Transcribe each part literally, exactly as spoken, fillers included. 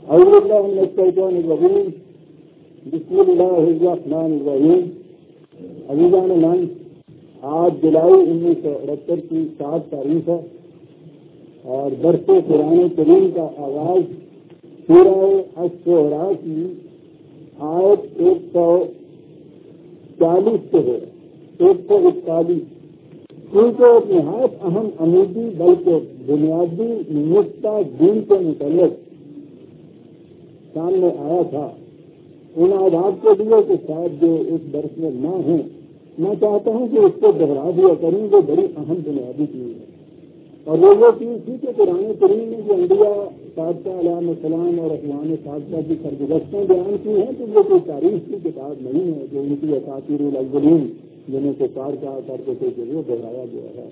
اعوذ باللہ من الشیطان الرجیم بسم اللہ الرحمن الرحیم. عزیزان من، آج جولائی انیس سو اڑہتر کی سات تاریخ ہے اور درس قرآن کریم کا آغاز سورہ الشعراء کی آیت ایک سو چالیس سے ہے. ایک سو اکتالیس کیونکہ ایک نہایت اہم عمودی بلکہ بنیادی نقطہ دین کے متعلق سامنے آیا تھا. ان آداب کے لیے کہ شاید جو اس درس میں نہ ہوں، میں چاہتا ہوں کہ اس کو دہرا دیا کروں. وہ بڑی اہم بنیادی چیز ہے اور وہ یہ چیز تھی کہ قرآن کریم میں جو انبیاء صادقہ علیہ السلام اور اخوان صادقہ کی سرگزشتیں بیان کی ہیں تو وہ کوئی تاریخ کی کتاب نہیں ہے جو ان کی اساطیر الاولین جنہیں سے کار کہا کرتے تھے کہ وہ دہرایا گیا ہے.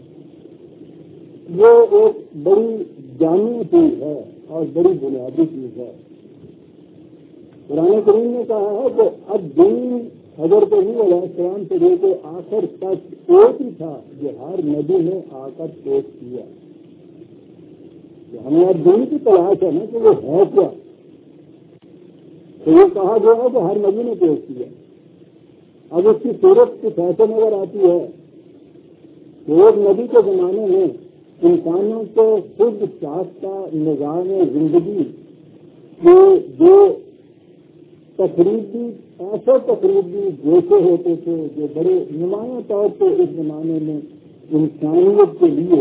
وہ ایک بڑی جامع چیز ہے اور بڑی بنیادی چیز ہے. قرآن کریم نے کہا ہے کہ اب دین حضرت نبی علیہ السلام سے لے کے آخر تک ایک ہی تھا جو ہر نبی نے آ کر پیش کیا. ہمیں اب دین کی تلاش ہے نا کہ وہ ہے کیا. تو یہ کہا گیا ہے کہ ہر نبی نے پیش کیا. اب اس کی صورت کی کیسے نظر آتی ہے کہ ایک نبی کے زمانے میں انسانوں کو خود ساختہ نظام زندگی کے جو تقریبی ایسے تقریبی جیسے ہوتے تھے جو بڑے نمایاں طور پہ اس زمانے میں انسانیت کے لیے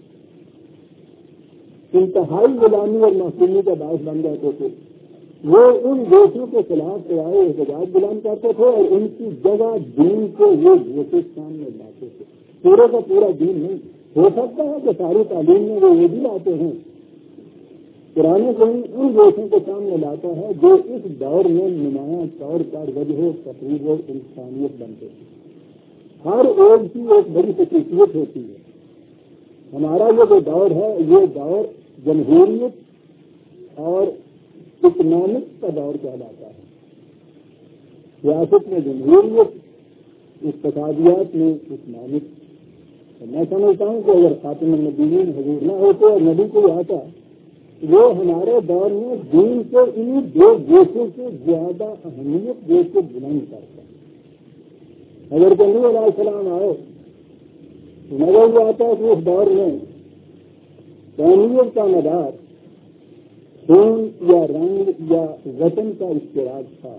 انتہائی غلامی اور معصومی کا باعث بن جاتے تھے، وہ ان دیشوں کے خلاف آئے احتجاج بیان کرتے تھے اور ان کی جگہ دین کو وہ دیش سامنے لاتے تھے. پورے کا پورا دین نہیں ہو سکتا ہے کہ ساری تعلیم میں وہ یہ بھی لاتے ہیں. قرآن کریم ان دیشوں کو سامنے لاتا ہے جو اس دور میں نمایاں طور پر وجہ تقریب و انسانیت بنتے ہیں. ہر ایک کی ایک بڑی خصوصیت ہوتی ہے. ہمارا یہ جو دور ہے یہ دور جمہوریت اور اکنامکس کا دور کہلاتا ہے. سیاست میں جمہوریت، اقتصادیات میں اکنامکس. میں سمجھتا ہوں کہ اگر خاتم النبیین حضور نہ ہوتے اور نبی کو آتا وہ ہمارے دور میں دین کو انہیں دو دیشوں سے زیادہ اہمیت دے کے بلند کرتا. اگر کہ نبی علیہ السلام آئے نظر یہ آتا ہے کہ اس دور میں قومیت کا مدار خون یا رنگ یا وطن کا اشتراک تھا.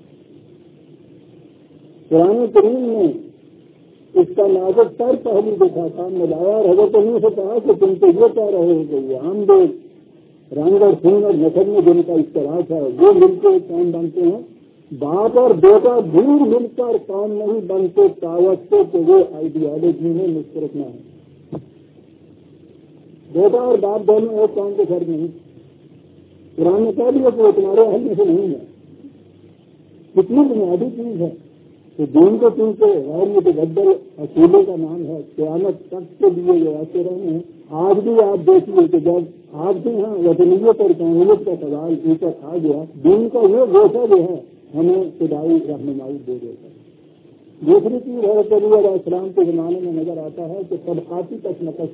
قرآن کریم نے اس کا نازک تر پہلو دیکھا سامنے لایا اور حضرت نبی سے کہا کہ تم تو یہ کہہ رہے ہو کہ یہ عام لوگ رنگ اور خون اور نسل میں جن کا اشتراک ہے وہ مل کے قوم بنتے ہیں. باپ اور بیٹا دور مل کر قوم نہیں بنتے دعوت سے کہ وہ آئیڈیالوجی میں مشترک نہ ہے. بیٹا اور باپ دونوں ایک قوم کے فرق نہیں. قرآن نے کہہ دیا کہ وہ تمہارے اہل میں سے نہیں ہے. کتنی بنیادی چیز ہے کہ دین کو چونکہ غیر متبدل اصولوں کا نام ہے قیامت تک کے لیے یہ ایسے رہے ہیں. آج بھی آپ دیکھیے کہ جب آپ کے یہاں وطنیت اور قومیت کا سوال اوپر آ گیا دین کا یہ گوشہ جو ہے ہمیں خدائی رہنمائی دے دیتا ہے. دوسری چیز حضرت نبی علیہ السلام کے زمانے میں نظر آتا ہے کہ طبقاتی کشمکش.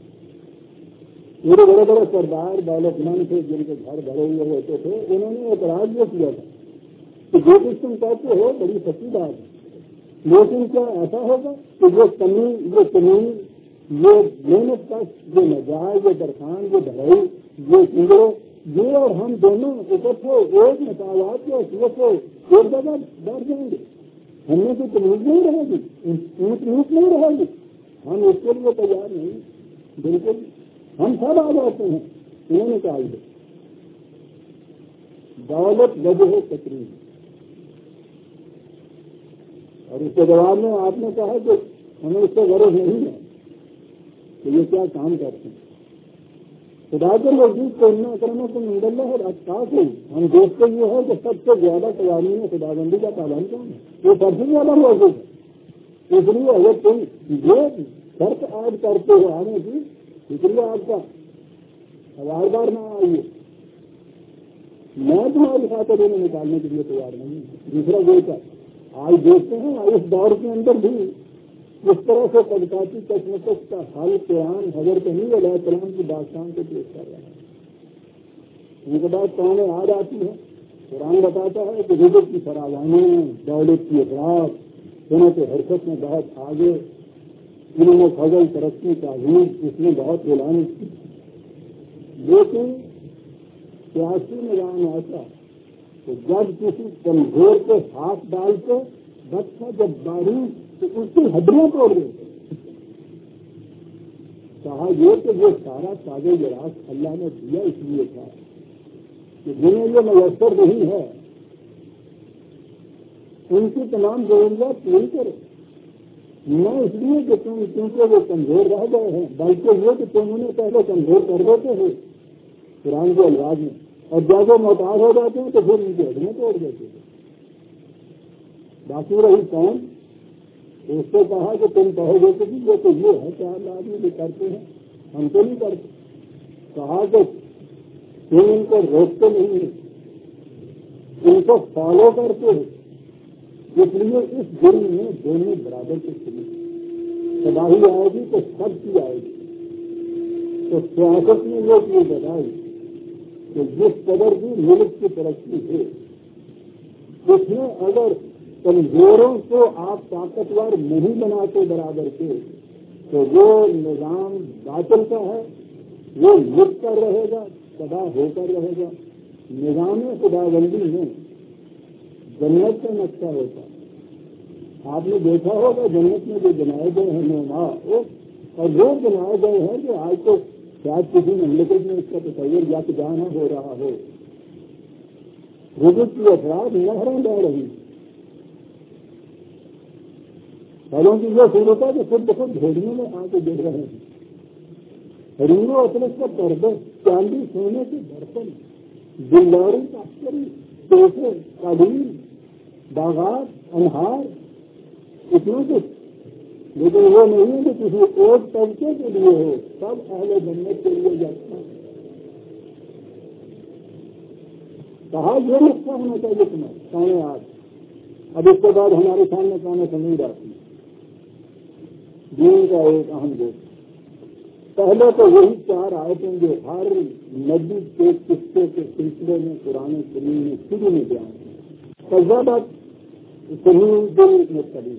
میرے بڑے بڑے سردار دولت مند تھے جن کے گھر بھرے ہوئے ہوتے تھے، انہوں نے اعتراض یہ کیا تھا کہ جو کچھ تم کہتے ہو بڑی سچی بات ہے لیکن کیا ایسا ہوگا کہ جو کمی یہ کمی یہ محنت کش یہ نجائز یہ درخان یہ بھرائی یہ کیڑے یہ اور ہم دونوں اکٹھے ایک مساوات کے حیثیت سے ایک جگہ بیٹھ جائیں گے. ہم میں کوئی تمیز نہیں رہے گی، اونچ نیچ نہیں رہے گی. ہم اس کے لیے تیار نہیں. بالکل ہم سب آ جاتے ہیں. انہوں نے کہا یہ دولت وجہ تقریب اور اس کے جواب میں آپ نے کہا کہ ہمیں اس سے غرض نہیں ہے کہ یہ کیا کام کرتے ہیں. خدا کے نزدیک کرنا کرنا تو مندلہ ہے احساس ہے. ہم دیکھتے یہ ہے کہ سب سے زیادہ قوانین خدا بندی کا پابند کون ہے؟ وہ سب سے زیادہ موجود ہے. اس لیے اگر تم یہ شرط عائد کرتے ہو آنے کی اس لیے آپ کا ہزار بار نہ آئیے میں تمہاری خاطر انہیں نکالنے کے لیے تیار نہیں ہوں. دوسرا یہ کیا آج دیکھتے ہیں اس دور کے اندر بھی اس طرح سے طبقاتی کشمکش کا حل قرآن حضرت نبی علیہ السلام کی داستان کو پیش کر رہا ہے. ان کے بعد قومیں آ جاتی ہیں. قرآن بتاتا ہے کہ رزق کی فراوانی، دولت کی افراد، صنعت حرکت میں بہت آگے، علم و فضل، ترقی، تعظیم، اس میں بہت غلامی کی. لیکن سیاسی نظام ایسا کہ جب کسی کمزور کے ہاتھ ڈالتے بچہ جب باریک تو اس کی ہڈیاں توڑ دیتے. کہا یہ کہ یہ سارا تازہ جراث اللہ نے دیا اس لیے تھا کہ جنہیں یہ میسر نہیں ہے ان کی تمام ضروریات پوری کرے. نہ اس لیے کہ تم کیونکہ وہ کمزور رہ گئے ہیں، بلکہ یہ کہ تم انہیں پہلے کمزور کر دیتے ہو قرآن کے الفاظ میں، اور جب وہ محتاج ہو جاتے ہیں تو پھر ان کی ہڈیاں توڑ دیتے ہیں. باقی رہی کون، اس سے کہا کہ تم کہو گے کہ یہ تو یہ ہے کہ ہم آدمی بھی کرتے ہیں، ہم تو نہیں کرتے. کہا کہ تم ان کو روکتے نہیں، ان کو فالو کرتے ہو، اس لیے اس دن میں دونوں برابر کے سلو تباہی آئے گی تو سب کی آئے گی. تو سیاست میں یہ چیز بتائی کہ جس قدر بھی ملک کی ترقی ہے اس میں اگر کمزوروں کو آپ طاقتور نہیں بناتے برابر کے تو وہ نظام باطل کا ہے، وہ لٹ کر رہے گا، تباہ ہو کر رہے گا. نظام خدا بندی میں جنت کا نقشہ ہوتا ہے. آپ نے دیکھا ہوگا جنت میں جو بنائے گئے ہیں نما، اور وہ بنائے گئے ہیں کہ آج تو شاید کسی مملکت میں اس کا تصور یا کہ جانا ہو رہا ہو. رزق کی افراد نہریں بہ رہی، پھلوں کی یہ صورت ہے کہ خود بخود بھیڑیوں میں آ کے گر رہے ہیں. ہرینوں اطلس کا پردہ، چاندی سونے کے برتن، دلداری تشکری، توحفے، قالین، باغات، انہار، اتنا کچھ. لیکن وہ نہیں ہے کہ کسی ایک طبقے کے لیے ہو، سب اہل جنت کے لیے جاتا ہے. کہا یہ نقصہ ہونا چاہیے تمہیں کانے آج. اب اس کے بعد ہمارے سامنے کانے سمجھ آتی ہے دین کا ایک اہم گوشت. پہلے تو یہی چار آیتیں جو ہر نبی کے قصے کے سلسلے میں قرآن کریم میں شروع میں بیان ہیں. فضا بات سنی دل میں کبھی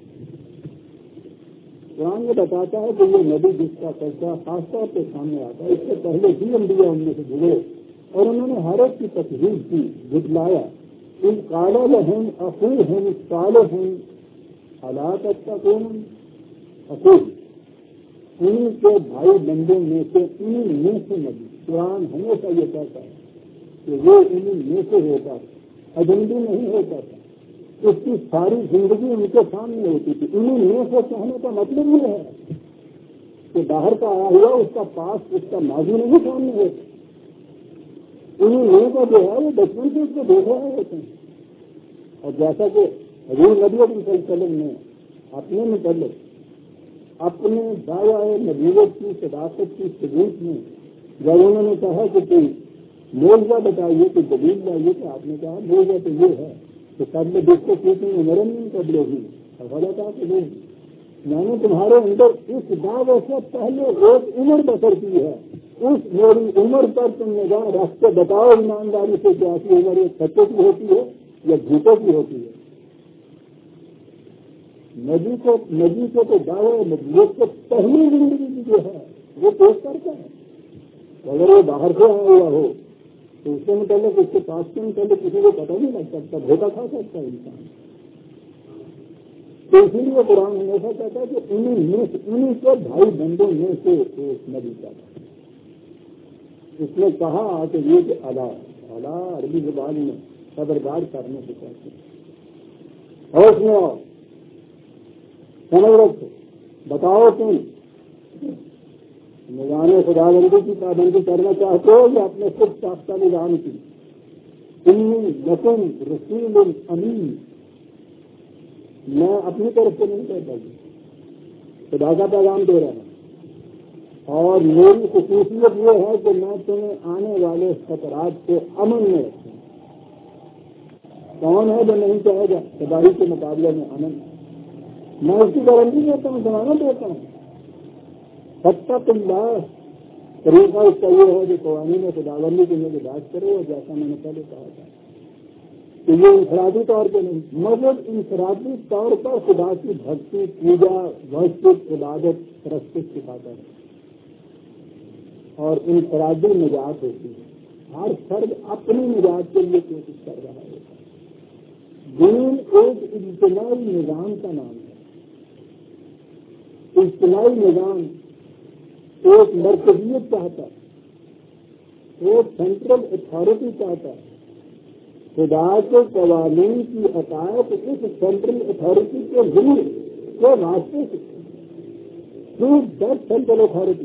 قرآن یہ بتاتا ہے کہ یہ نبی جس کا قصہ خاص طور پہ سامنے آتا ہے، اس سے پہلے بھی انبیاء ان میں سے جڑے اور انہوں نے ہر ایک کی تکذیب کی، جھٹلایا. ان قال لهم اخوهم صالح الا تتقون. اخوہ انہیں کے بھائی بندوں میں سے انہیں میں سے نبی. قرآن ہمیشہ یہ کہتا ہے کہ وہ انہیں میں سے ہوتا ہے، اجنبی نہیں ہوتا تھا. اس کی ساری زندگی ان کے سامنے ہوتی تھی. انہیں میں سے کہنے کا مطلب یہ ہے کہ باہر کا آیا ہوا اس کا پاس، اس کا ماضی نہیں سامنے ہوتا. انہیں میں کا جو ہے وہ بچپن سے اس کو دیکھ رہے ہوتے ہیں. اور جیسا کہ حضور نبی صلی اللہ علیہ وسلم نے اپنے متعلق اپنے دعوی نبوت کی صداقت کی ثبوت میں جب انہوں نے کہا کہ کوئی موضوع بتائیے، کہ دلیل لائیے، کہ آپ نے کہا موضوع تو یہ ہے کہ سب میں دیکھ کو پوچھیں عمرن نہیں قبل ہوئی غلط آپ نہیں، میں نے تمہارے اندر اس دعوے سے پہلے ایک عمر بسر کی ہے، اس میری عمر پر تم نگاہ رکھ کے بتاؤ ایمانداری سے کہ ایسی عمر ایک سچے کی ہوتی ہے یا جھوٹوں کی ہوتی ہے. نبی کو نبی کو تو دعوے نبوت کو پہلی زندگی کی جو ہے وہ پیش کرتا ہے. اگر وہ باہر سے آیا ہوا ہو تو اس کے متعلق، اس کے پاس کے متعلق کسی کو پتہ نہیں لگ سکتا، دھوکہ کھا سکتا ہے انسان. تو اسی لیے قرآن ہمیشہ کہتا ہے کہ انہیں انہیں کے بھائی بندوں میں سے ایک نبی کا. اس نے کہا کہ یہ کہ اللہ اللہ عربی زبان میں خبردار کرنے سے کہتے ہیں. اور اس میں سمجھ رکھو، بتاؤ تم نظام خدا بندی کی پابندی کرنا چاہتے ہو یا اپنے خود ساختہ نظام کی. انی لکم رسول امین، میں اپنی طرف سے نہیں کہتا ہوں، خدا کا پیغام دے رہا ہوں. اور میری خصوصیت یہ ہے کہ میں تمہیں آنے والے خطرات سے امن میں رکھوں. کون ہے جو نہیں چاہے گا تباہی کے مقابلے میں امن؟ میں اس کی گارنٹی دیتا ہوں، زمانہ دیتا ہوں. فتق اللہ طریقہ اس کا یہ ہے کہ قوانین خداوندی کی نگہداشت کرے، اور جیسا میں نے پہلے کہا تھا کہ یہ انفرادی طور پہ نہیں، مگر انفرادی طور پر خدا کی بھکتی، پوجا، ورشپ، عبادت، پرستش سکھاتا ہے، اور انفرادی نجات ہوتی ہے۔ ہر فرد اپنی نجات کے لیے کوشش کر رہا ہے۔ دین ایک اجتماعی نظام کا نام ہے۔ اجتماعی نظام ایک مرکزیت چاہتا ہے، ایک سینٹرل اتھارٹی چاہتا ہے۔ خدا کے قوانین کی عطایت اس سینٹرل اتھارٹی کے ذریعے کے واسطے سے تھرو دیٹ سینٹرل اتھارٹی،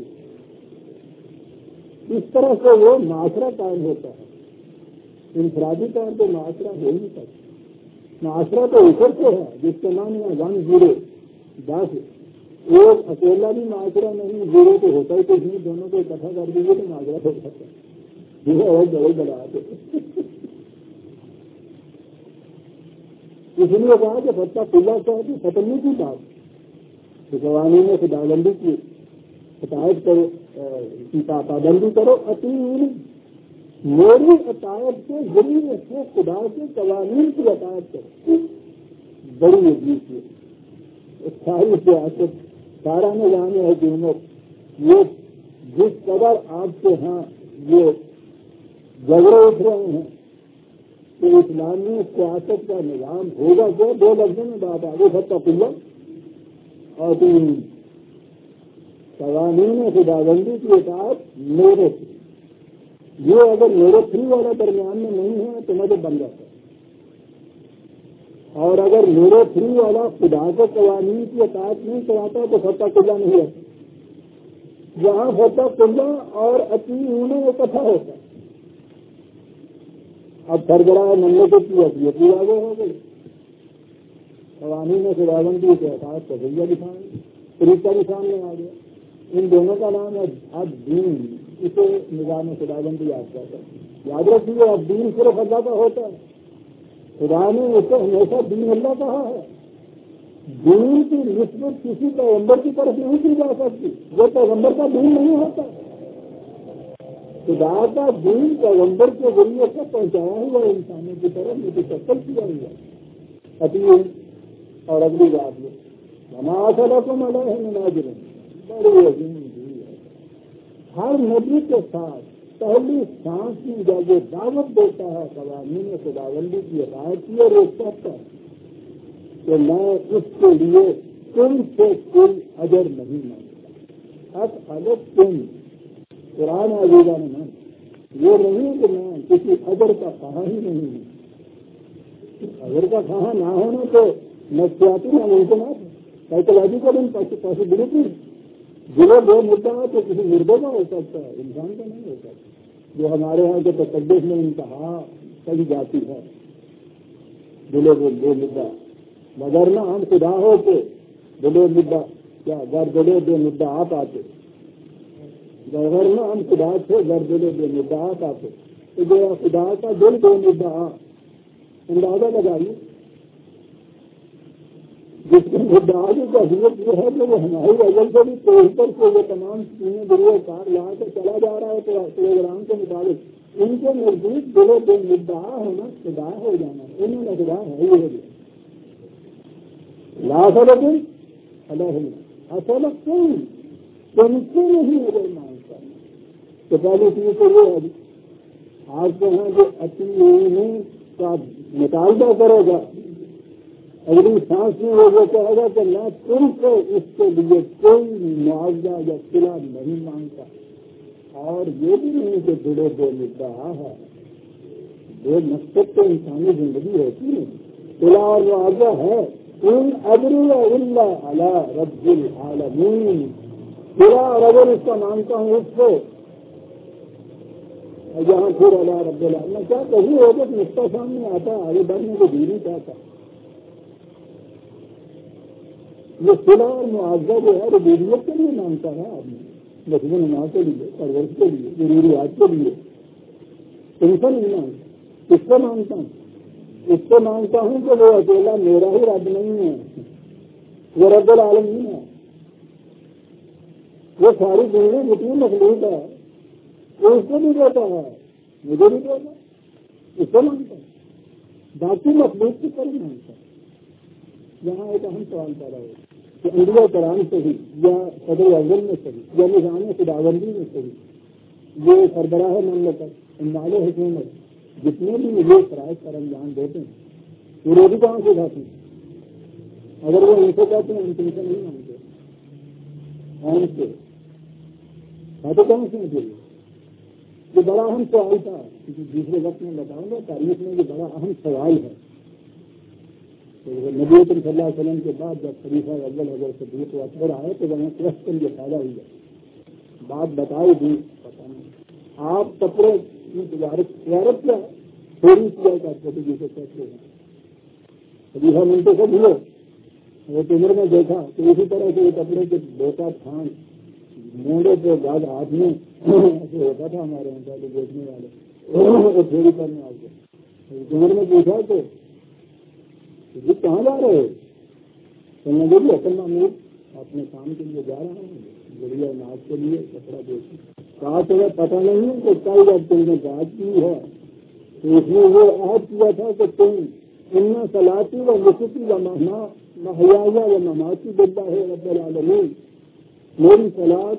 اس طرح سے وہ معاشرہ قائم ہوتا ہے۔ انفرادی طور پہ معاشرہ ہو نہیں سکتا۔ معاشرہ تو اوپر سے ہے، جس کے نام ہے ون زیرو دس۔ ایک اکیلا بھی معاشرہ نہیں، زیرو تو ہوتا ہی کچھ نہیں، دونوں کو اکٹھا کر دیں گے تو معاشرہ ہو سکتا ہے۔ یہ اور بڑے بڑا اس لیے کہا کہ فتح پلا صاحب ختم کی بات کہ قوانین خداوندی کی عطایت کرو، کی پابندی کرو، اطیعونی، میری عطایت کے ذریعے سے خدا کے قوانین کی عطایت کرو۔ بڑی عجیب ہے ساری سیاست، سارا نظام حکومت، یہ جس قدر آپ کے ہاں یہ جھگڑے اٹھ رہے ہیں کہ اسلامی سیاست کا نظام ہوگا کیا، دو لفظوں میں بات آگے فتح پلا اور تین قوانین خداوندی کی اطاعت میرے تھری۔ یہ اگر میرے تھری والا درمیان میں نہیں ہے تو مجھے بن جاتا ہے، اور اگر میرے تھری والا خدا کے قوانین کی اطاعت نہیں کراتا تو فتح پلا نہیں ہے۔ جہاں فتح پلا اور اطیعون اکٹھا ہوتا ہے۔ اب سربراہ مملکت کی حیثیت بھی آگے ہو گئی، قوانین خداوندی کے اطاعت کا ذریعہ دکھائیں، طریقہ بھی سامنے آ گیا۔ ان دونوں کا نام ہے اب دین، اسے نظام خداوندی یاد کرتا ہے۔ یاد رکھیے اب دین صرف اللہ کا ہوتا ہے، خدا نے اسے ہمیشہ دین اللہ کہا ہے۔ دین کی نسبت کسی پیغمبر کی طرف نہیں کی جا سکتی، وہ پیغمبر کا دین نہیں ہوتا۔ خدا کا دین پیغمبر کے ذریعے سے پہنچایا ہوا انسانوں کی طرف متشکل کیا ہوا اطیع۔ اور اگلی بات یہ ہمارا مناظر بڑی عظیم ہے، ہر نبی کے ساتھ پہلی سانس میں جب وہ دعوت دیتا ہے قوانین خداوندی کی اطاعت کی، اور وہ کہتا ہے کہ میں اس کے لیے تم سے کوئی اجر نہیں مانگتا۔ اب الگ تم قرآن عزیزہ نے مان یہ نہیں کہ میں کسی اجر کا کہا ہی نہیں ہوں۔ اجر کا کہا نہ ہونا تو نفسیاتی ناممکنات ہے، سائیکولوجیکل پاسبلٹی۔ جو دو مدعا ہے تو کسی مردے کا ہو سکتا ہے، انسان کا نہیں ہو سکتا، جو ہمارے یہاں کے تقدس میں انتہا کہی جاتی ہے۔ دلے وہ دو مدعا مگر نہ ہم خدا ہو کے دلے مدعا کیا گر دلے دو مدعا آپ آتے، غیر نہ ہم خدا تھے گر دلے دو مدعا آپ آتے، تو جو خدا کا دل دو مدعا اندازہ لگائیے، جس کے مدعا کا حضرت یہ ہے کہ وہ ہماری اجل سے بھی اوپر سے وہ تمام چیزیں ذریعے کار لا کر چلا جا رہا ہے پروگرام کے مطابق، ان کے نزدیک دلوں دو مدعا ہونا خدا ہو جانا، انہوں نے خدا ہے ہی ہو گیا۔ لاصل اللہ اصل کوئی تم سے نہیں اگر مانگتا تو پہلی چیز تو یہ ہے آپ کو یہاں جو اطیعون کا مطالبہ کرے گا، اگلی سانس میں وہ کہے گا کہ میں تم سے اس کے لیے کوئی معاوضہ یا صلہ نہیں مانگتا، اور یہ بھی نہیں کہ دلے دو مدعا ہے، وہ مقصد تو انسانی زندگی ہوتی ہے، صلہ اور معاوضہ ہے۔ ان اجری الا علی رب العالمین، صلہ اور اگر اس کا مانگتا ہوں اس سے، جہاں پھر اللہ رب العالمین کیا کہیں ہو کہ نقطہ سامنے آتا ہے، آگے بڑھنے کو دیر نہیں چاہتا۔ یہ صلہ اور معاوضہ جو ہے ربوبیت کے لیے مانگتا ہے آدمی، لفظ نماز کے لیے، پرورش کے لیے، ضروریات کے لیے، ان سے نہیں مانگتا۔ اس سے مانگتا ہوں اس سے مانگتا ہوں کہ وہ اکیلا میرا ہی رب نہیں ہے، وہ رب العالمین ہے، وہ ساری دنیا جتنی مخلوق ہے وہ اس کو بھی دیتا ہے، مجھے بھی دیتا ہے، اس کو مانتا ہے، باقی مخلوق کی طرح مانتا ہے۔ یہاں ایک اہم سوال پیدا ہو کہ انبیاء کرام سے ہی یا صدر اول میں سے ہی یا نظام خداوندی میں سے ہی یہ سربراہ مملکت امال حکومت جتنے بھی یہ فرائض پر انجام دیتے ہیں وہ روزی کہاں سے کھاتے ہیں؟ اگر وہ ان سے کہتے ہیں ہم تم سے نہیں مانتے، ان سے کھاتے کہاں سے ہیں؟ یہ بڑا اہم سوال تھا، دوسرے وقت میں بتاؤں گا، تاریخ میں یہ بڑا اہم سوال ہے۔ نبی صلی اللہ علیہ وسلم کے بعد جب خلیفہ اول حضرت صدیق اکبر آئے تو وہاں کوشچن یہ پیدا ہوئی ہے، بات بتائی دی، پتا نہیں آپ کپڑے کی تجارت تجارت کیا ہے تھوڑی کیا کرتے تھے جسے کہتے ہیں خلیفہ منٹو سے بھولو وہ عمر میں دیکھا تو اسی طرح سے یہ کپڑے کے بوٹا تھان مونڈے پہ بعد ہاتھ میں ایسے ہوتا تھا ہمارے یہاں پہلے دیکھنے والے وہ تھوڑی کرنے آ گئے عمر میں پوچھا تو جی کہاں جا رہے ہو؟ سننے لگی اصل معمول اپنے کام کے لیے جا رہا ہوں، ذریعہ ناز کے لیے کپڑا دیکھی، کہا تمہیں پتہ نہیں ہے کہ کل جب تم نے بات کی ہے تو اس میں وہ عہد کیا تھا کہ تم ان صلاتی و نسکی و محیایا و مماتی باللہ رب العالمین، میری صلاۃ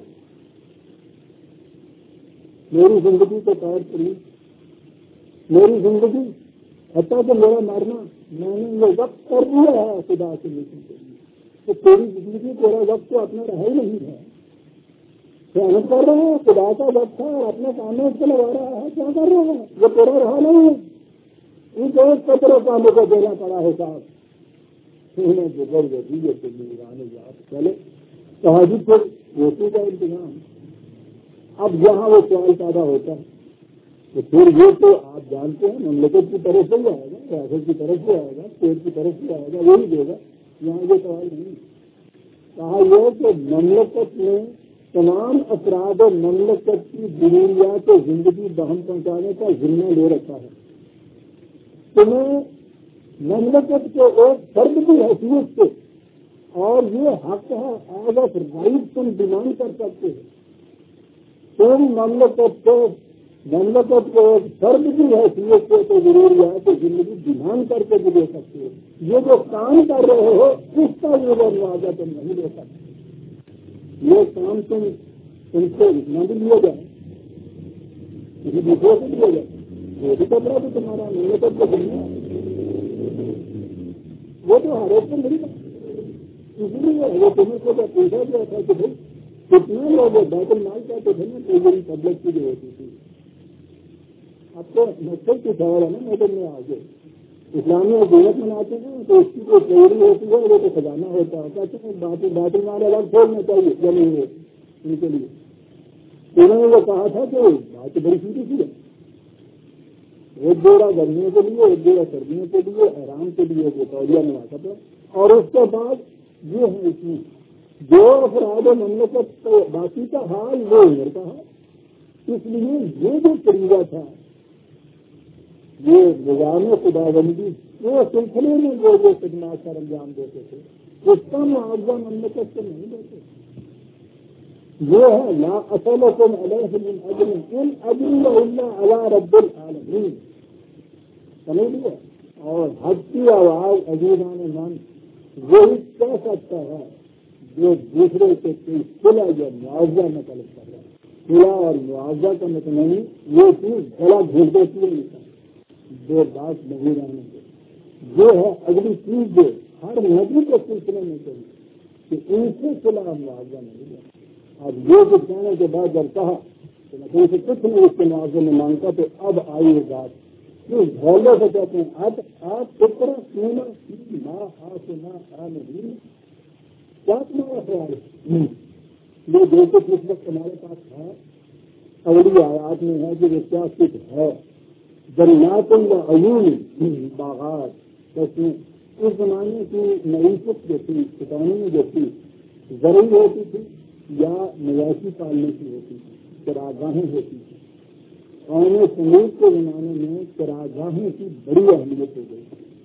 میری زندگی کو طور کری، میری زندگی حتیٰ کہ میرا مرنا میں نے یہ وقت کر دیا ہے خدا کے لیے کہ تیری زندگی تیرا وقت تو اپنا رہا ہی نہیں ہے، خیانت کر رہے ہیں، خدا کا وقت ہے اور اپنے کام میں اس کو لگا رہا ہے، کیا کر رہے ہیں؟ وہ تیرا رہا نہیں ہے، ان ایک پتروں کاموں کو دینا پڑا ہے صاحب انہیں گزر گئی یہ تیرانے یاد چلے تحاجی پھر روٹی کا انتظام۔ اب یہاں وہ سوال پیدا ہوتا ہے تو پھر یہ تو آپ جانتے ہیں مملکت کی طرف سے ہی آئے گا، ریاست کی طرف سے آئے گا، اسٹیٹ کی طرف سے آئے گا، وہی دے گا، یہاں یہ سوال نہیں۔ کہا یہ کہ مملکت میں تمام افراد و مملکت کی ضروریات زندگی بہم پہنچانے کا ذمہ لے رکھا ہے، تمہیں مملکت کے ایک فرد کی حیثیت سے اور یہ حق ہے ایز آف رائٹ تم ڈیمانڈ کر سکتے ہو، تم مملکت کو مملکت کو ایک فرد کی حیثیت سے تو ضروریات زندگی ڈیمانڈ کر کے بھی دے سکتے ہو، یہ جو کام کر رہے ہو اس کا یہ معاوضہ تم نہیں دے سکتے، یہ کام تم تم سے نہ بھی لیا جائے کسی دوسرے سے لیا جائے، وہ بھی کپڑا بھی تمہارا مملکت کو دنیا وہ تو ہر ایک کو نہیں بات، اس لیے وہ تمہیں کو جب پوچھا گیا تھا کہ بھائی کتنے لوگ بیت المال کہتے تھے نا تو یہ پبلک کی جو ہوتی تھی، اب تو مقصد کی خبر ہے نا میڈم میں آگے اسلامی حکومت مناتے ہیں تو اس کی جو تیاری ہوتی ہے وہ تو خزانہ ہوتا ہے، کہتے ہیں باطل باطل مال الگ چھوڑنا چاہیے یا نہیں ہے ان کے لیے، انہوں نے وہ کہا تھا کہ بات بڑی سیدھی سی ہے، ایک جوڑا گرمیوں کے لیے ایک جوڑا سردیوں کے لیے آرام کے لیے وہ تولیہ مناسب ہے، اور اس کے بعد یہ ہے اس میں جو افراد مملکت باقی کا حال وہ عمر کا ہے، اس لیے یہ جو طریقہ تھا یہ نظام خداوندی وہ سلسلے میں جو جو خدمات سر انجام دیتے تھے اس کا معاوضہ مملکت سے نہیں دیتے، یہ ہے لا اصلکم علیہ من اجر ان اجر الا علی رب العالمین، سمجھ لیا، اور حق کی آواز عزیزان من وہی کہہ سکتا ہے جو دوسرے سے کوئی صلہ یا معاوضہ نہ طلب کر رہا ہے، صلہ اور معاوضہ کا مطمئن یہ چیز گلا گھیر دیتی ہے انسان جو بات نہیں رہنے کے جو ہے اگلی چیز جو ہر نبی کے سلسلے میں چاہیے کہ ان سے صلہ اور معاوضہ نہیں ہے۔ اب یہ کچھ کہنے کے بعد جب کہا کہ میں سے کچھ نہیں اس کے معاوضے میں مانگتا تو اب آئی یہ بات اس بھولے سے کہتے ہیں اب آپ اتنا سونا نہ آس نہ آ نہیں کیا تمہارا خیال ہے؟ یہ جو کچھ اس وقت ہمارے پاس ہے اگلی آیات میں ہے کہ یہ کیا کچھ ہے، جنات العیون باغات، اس میں اس زمانے کی معیشت جو تھی کسانی جو تھی زرعی ہوتی تھی یا مویشی پالنے کی ہوتی تھی، چراگاہیں ہوتی تھی، قوم سمود کے زمانے میں چراگاہیں کی بڑی اہمیت ہو گئی،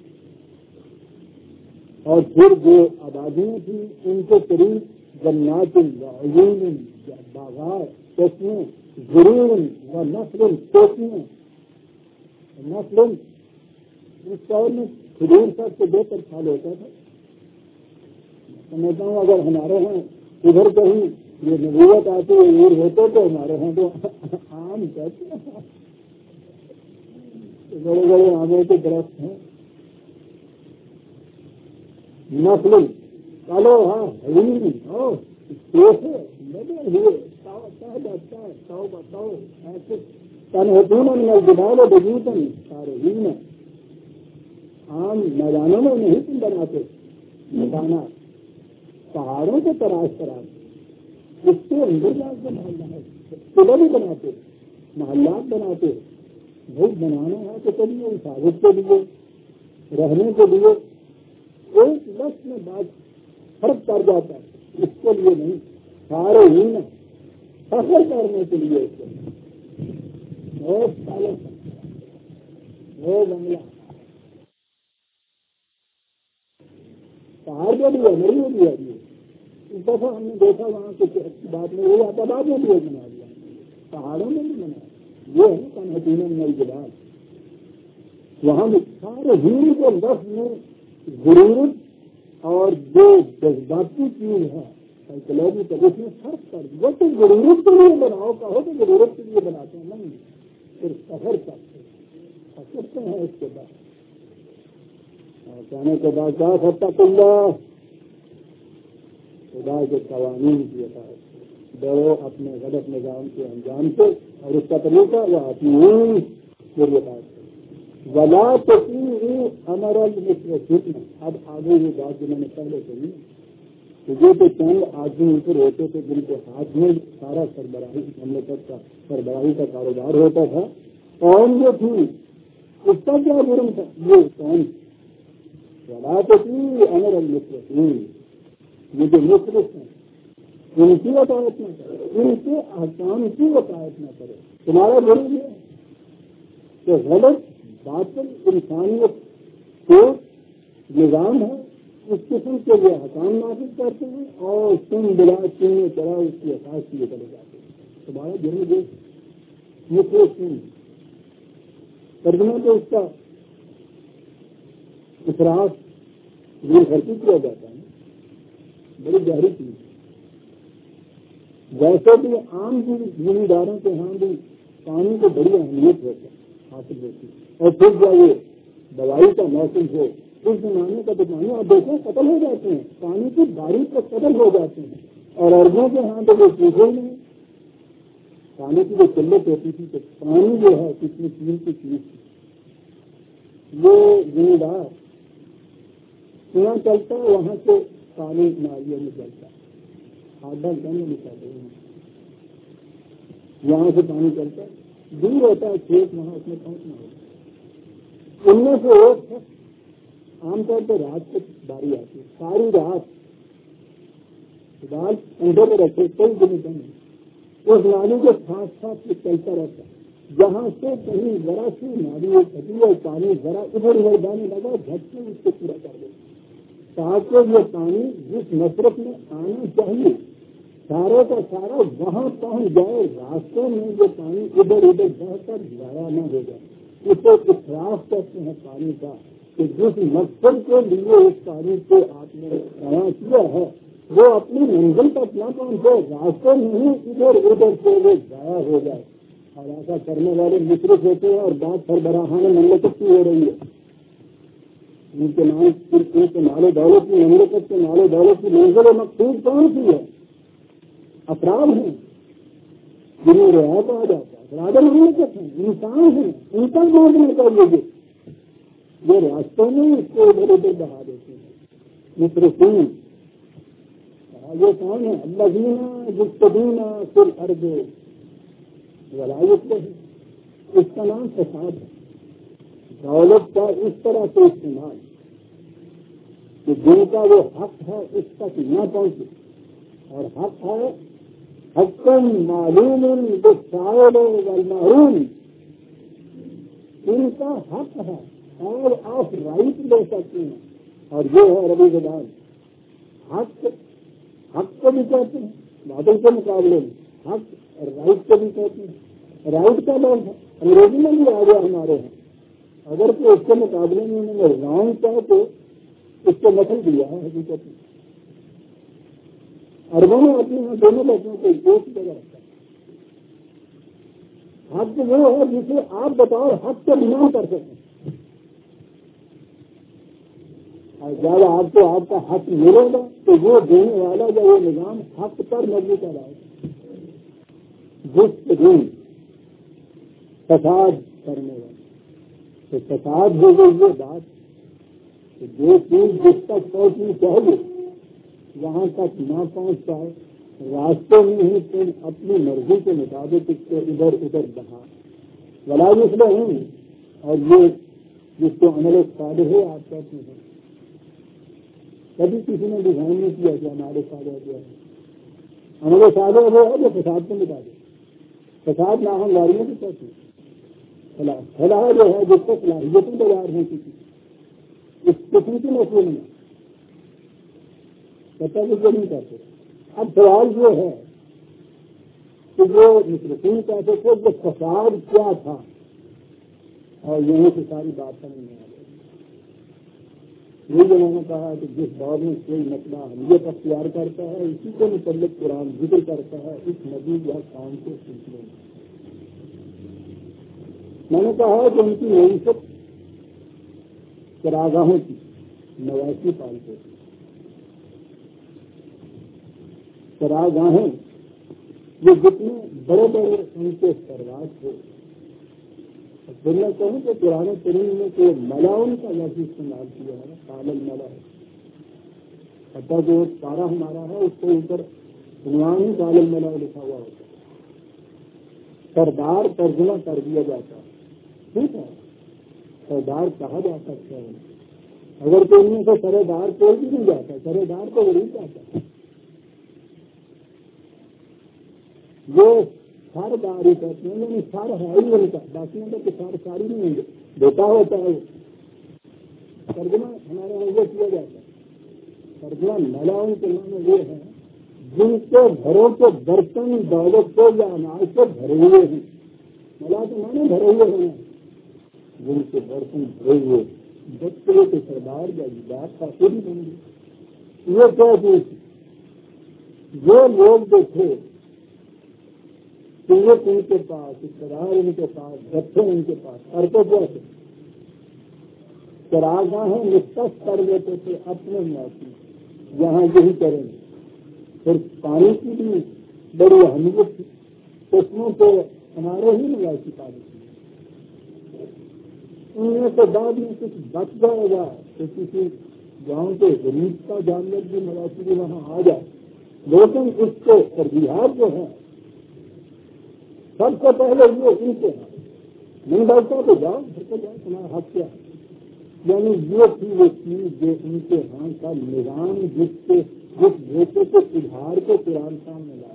اور پھر جو آبادیاں تھیں ان کے قریب جنات العیون باغات، چشمے غرور و نسل سوچنے نسل اس دور میں کھجور سب سے بہتر پھل ہوتا تھا. سمجھتا ہوں اگر ہمارے یہاں ادھر کہیں یہ نبوت آتی عور ہوتے تو ہمارے یہاں تو آم کہتے ہیں بڑے بڑے آموں کے درخت ہیں. نسل چلو ہاں لگے ہوئے بتاؤ بتاؤ ایسے تنہتون الجبال بجوتن سارے عام میدانوں میں نہیں تم بناتے مکانات پہاڑوں کو تراش کراتے اس کے اندر جا کے محلات قلعے بھی بناتے محلات بناتے. بھائی بنانا ہے تو چلیے حفاظت کے لیے رہنے کے لیے ایک وقت میں بات فرق پڑ جاتا ہے اس کے لیے نہیں سارے ہی نا فخر کرنے کے لیے اس کے بہت سالوں وہ بنگلہ پہاڑ میں بھی ہے نہیں بھی ہے. اس دفعہ ہم نے دیکھا وہاں کچھ بات نہیں ہوئی آتا بعد میں بھی بنا دیا پہاڑوں میں بھی بنا یہ ہے تنہتون الجبال. وہاں سارے ہیرو کے لفظ میں ضرورت اور جو جذباتی چیز ہے سائیکولوجی کا اس میں فرق کر وہ تو ضرورت کے لیے بناؤ کہو تو ضرورت کے لیے بناتے ہیں نہیں پھر سفر کرتے سفرتے ہیں. اس کے بعد اور کہنے کے بعد کیا فتح اللہ خدا کے قوانین کی اطاعت ڈرو اپنے غلط نظام کے انجام سے اور اس کا طریقہ وہ اپنی ضرورت ولا تطیعوا امر المسرفین. اب آگے یہ بات جو میں نے پہلے کہی کہ یہ تو چند آدمی ان پر ہوتے تھے جن کے ہاتھ میں سارا سربراہی مملکت کا سربراہی کا کاروبار ہوتا تھا. قوم جو تھی اس کا کیا جرم تھا یہ قوم ولا تطیعوا امر المسرفین. یہ جو مصرف ہیں ان کی وقاعت نہ کرے ان کے احکام کی وقاعت نہ کرے. تمہارا جرم یہ کہ غلط باطل انسانیت کو نظام ہے اس قسم کے لیے حکام نافذ کرتے ہیں اور تم بلا چین طرح اس کی احساس کیے چلے جاتے ہیں. تمہارا جرم دیکھ مصرف سن ترجمہ تو اس کا اصراف یہ خرچی کیا جاتا ہے بڑی گہری چیز. ویسے بھی عام بھی زمینداروں کے ہاں بھی پانی کو بڑی اہمیت ہوتی ہے حاصل ہوتی ہے. اور پھر جب یہ دوائی کا موسم ہو اس زمانے کا تو پانی آپ دیکھیں قتل ہو جاتے ہیں پانی کی بارش پر قتل ہو جاتے ہیں اور عربوں کے ہاں تو وہ پوچھے نہیں پانی کی جو قلت ہوتی تھی تو پانی جو ہے کتنی قیمتی چیز تھی. وہ زمیندار یہاں چلتا ہے وہاں سے پانی نالیوں میں چلتا ہے آدھا گھنٹے میں چلتے ہیں یہاں سے پانی چلتا ہے دور ہوتا ہے کھیت وہاں اس میں پہنچنا ہوتا ہے. ان میں سے ایک شخص عام طور پر رات کو باری آتی ہے ساری رات رات اندر میں رکھے کئی دن میں اس نالی کے ساتھ ساتھ یہ چلتا رہتا ہے جہاں سے کہیں ذرا سی نالی پھٹی اور پانی ذرا ادھر ادھر جانے لگا جھٹ سے اس کو پورا کر دے تاکہ یہ پانی جس مصرف میں آنا چاہیے سارے کا سارا وہاں پہنچ جائے راستے میں یہ پانی ادھر ادھر بہ کر ضائع نہ ہو جائے. اسے اخراف کہتے ہیں پانی کا کہ جس مقصد کے لیے اس پانی کو آپ نے بیان کیا ہے وہ اپنی منزل تک نہ پہنچے راستے میں ہی ادھر ادھر سے وہ ضائع ہو جائے. اور ایسا کرنے والے مصرف ہوتے ہیں اور بات سربراہان مملکت کی ہو رہی ہے. ان کے نام ان کے نالے دولت کی مملکت کے نالے دولت کی منزل و مقصود کون سی ہے؟ افراد ہیں جنہیں رعایت آ جاتا ہے افراد مملکت ہیں انسان ہیں ان کا معاملہ کر لیجیے یہ راستوں میں اس کو ادھر ادھر بہا دیتے ہیں مصرفین. یہ کون ہے اللہ جینا جتنا پھر ارد ولایت ہے اس کا نام فساد ہے. دولت کا اس طرح سے استعمال کہ جن کا وہ حق ہے اس تک نہ پہنچے اور حق ہے حقم معلوم بالسائل والمحروم ان کا حق ہے اور آپ رائٹ لے سکتے ہیں اور یہ ہے ربی زبان حق حق کو بھی کہتے ہیں بادل کے مقابلے میں حق رائٹ کو بھی کہتے ہیں. رائٹ کا لفظ ہے انگریزی میں بھی آ گیا ہمارے ہیں. اگر تو اس کے مقابلے میں انہوں نے رانگ کہا تو اس کو نقل دیا ہے حقیقت میں. عربوں نے اپنے یہاں دونوں لفظوں کو ایک جگہ رکھا. حق وہ ہے جسے آپ بتاؤ حق سے بنا کر سکیں. اور جب آپ کو آپ کا حق ملے گا تو وہ دینے والا یا وہ نظام حق پر مبنی کرائے گا. جس دن فساد کرنے والا تو فساد ہو گئی یہ بات کہ جو چیز جس تک پہنچنی چاہیے وہاں تک نہ پہنچ پائے. راستے میں ہی تم اپنی مرضی کے مطابق اس کو ادھر ادھر بڑھا ولا مسئلہ ہیں. اور یہ جس کو عمل صالح ہے آپ کہتے ہیں کبھی کسی نے ڈیزائن نہیں کیا کہ ہمارے صالح کیا ہے. عمل صالح وہ ہے جو فساد کو مٹا دے. فساد ناہمواریوں کی کہتے ہیں. فلاح جو ہے جس کو صلاحیتیں بازار ہیں کسی اس قسم کی مسئلے میں پتہ کچھ نہیں کرتے. اب سوال یہ ہے کہ جو مشرقین کہتے تھے کہ فساد کیا تھا اور یہیں سے ساری بات سمجھ میں آ گئی. یہ جو میں نے کہا کہ جس دور میں کوئی مسئلہ اہمیت اختیار کرتا ہے اسی کے متعلق قرآن ذکر کرتا ہے اس نبی یا قوم کے سلسلے میں. میں نے کہا کہ ان کی معیشت چراگاہوں کی مویشی پالتے تھے. چراگاہیں یہ جتنے بڑے بڑے ان کے سرواز تھے. پھر میں کہوں کہ پرانے ترین میں کوئی ملا ان کا لفظ استعمال کیا ہے کالل ملا ہے. پتہ جو پارا ہمارا ہے اس کے اوپر عنوان ہی کالل ملا لکھا ہوا ہوتا ہے. سردار ترجمہ کر دیا جاتا ہے. ٹھیک ہے سردار کہا جا سکتا ہے. اگر کوئی ان سے سردار کوئی بھی نہیں جاتا سردار کو غریب جاتا ہے. وہ سارے داری کرتے ہیں یعنی سارا ہے ہی ان کا باقی تو سارے ساری نہیں ہوں گے بیٹا ہوتا ہے. ترجمہ ہمارے یہاں یہ کیا جاتا ہے. ترجمہ ملاؤں کے نام یہ ہے جن کے گھروں کے برتن دولت کو یا اناج سے بھرے ہوئے ہیں. ملا کے مانے بھرے ہوئے ہیں جن کے برتن بھرے ہوئے بچے کے سردار یا بات کا خود ہی بن گئے. یہ کیا چیز جو لوگ جو تھے قوت ان کے پاس اقتدار ان کے پاس گٹھے ان کے پاس ارتو کیا تھے چراگاہیں مختص کر دیتے تھے اپنے موتی یہاں یہی کریں گے. پھر پانی کی بھی بڑی اہمیت تھی. قسموں کو ہمارے ہی مویشی پانی تھی. ان میں سے بعد میں کچھ بچ جائے گا تو کسی گاؤں کے غریب کا جانور بھی مویشی بھی وہاں آ جائے. لیکن اس کے ترجیحات جو ہیں سب سے پہلے یہ ان کے نہیں بچتا تو جاؤ گھر کو جاؤ تمہارا حق کیا ہے. یعنی یہ تھی وہ چیز جو ان کے ہاں کا نظام جس کے جس بیٹے کے سدھار کو قرآن سامنے لایا.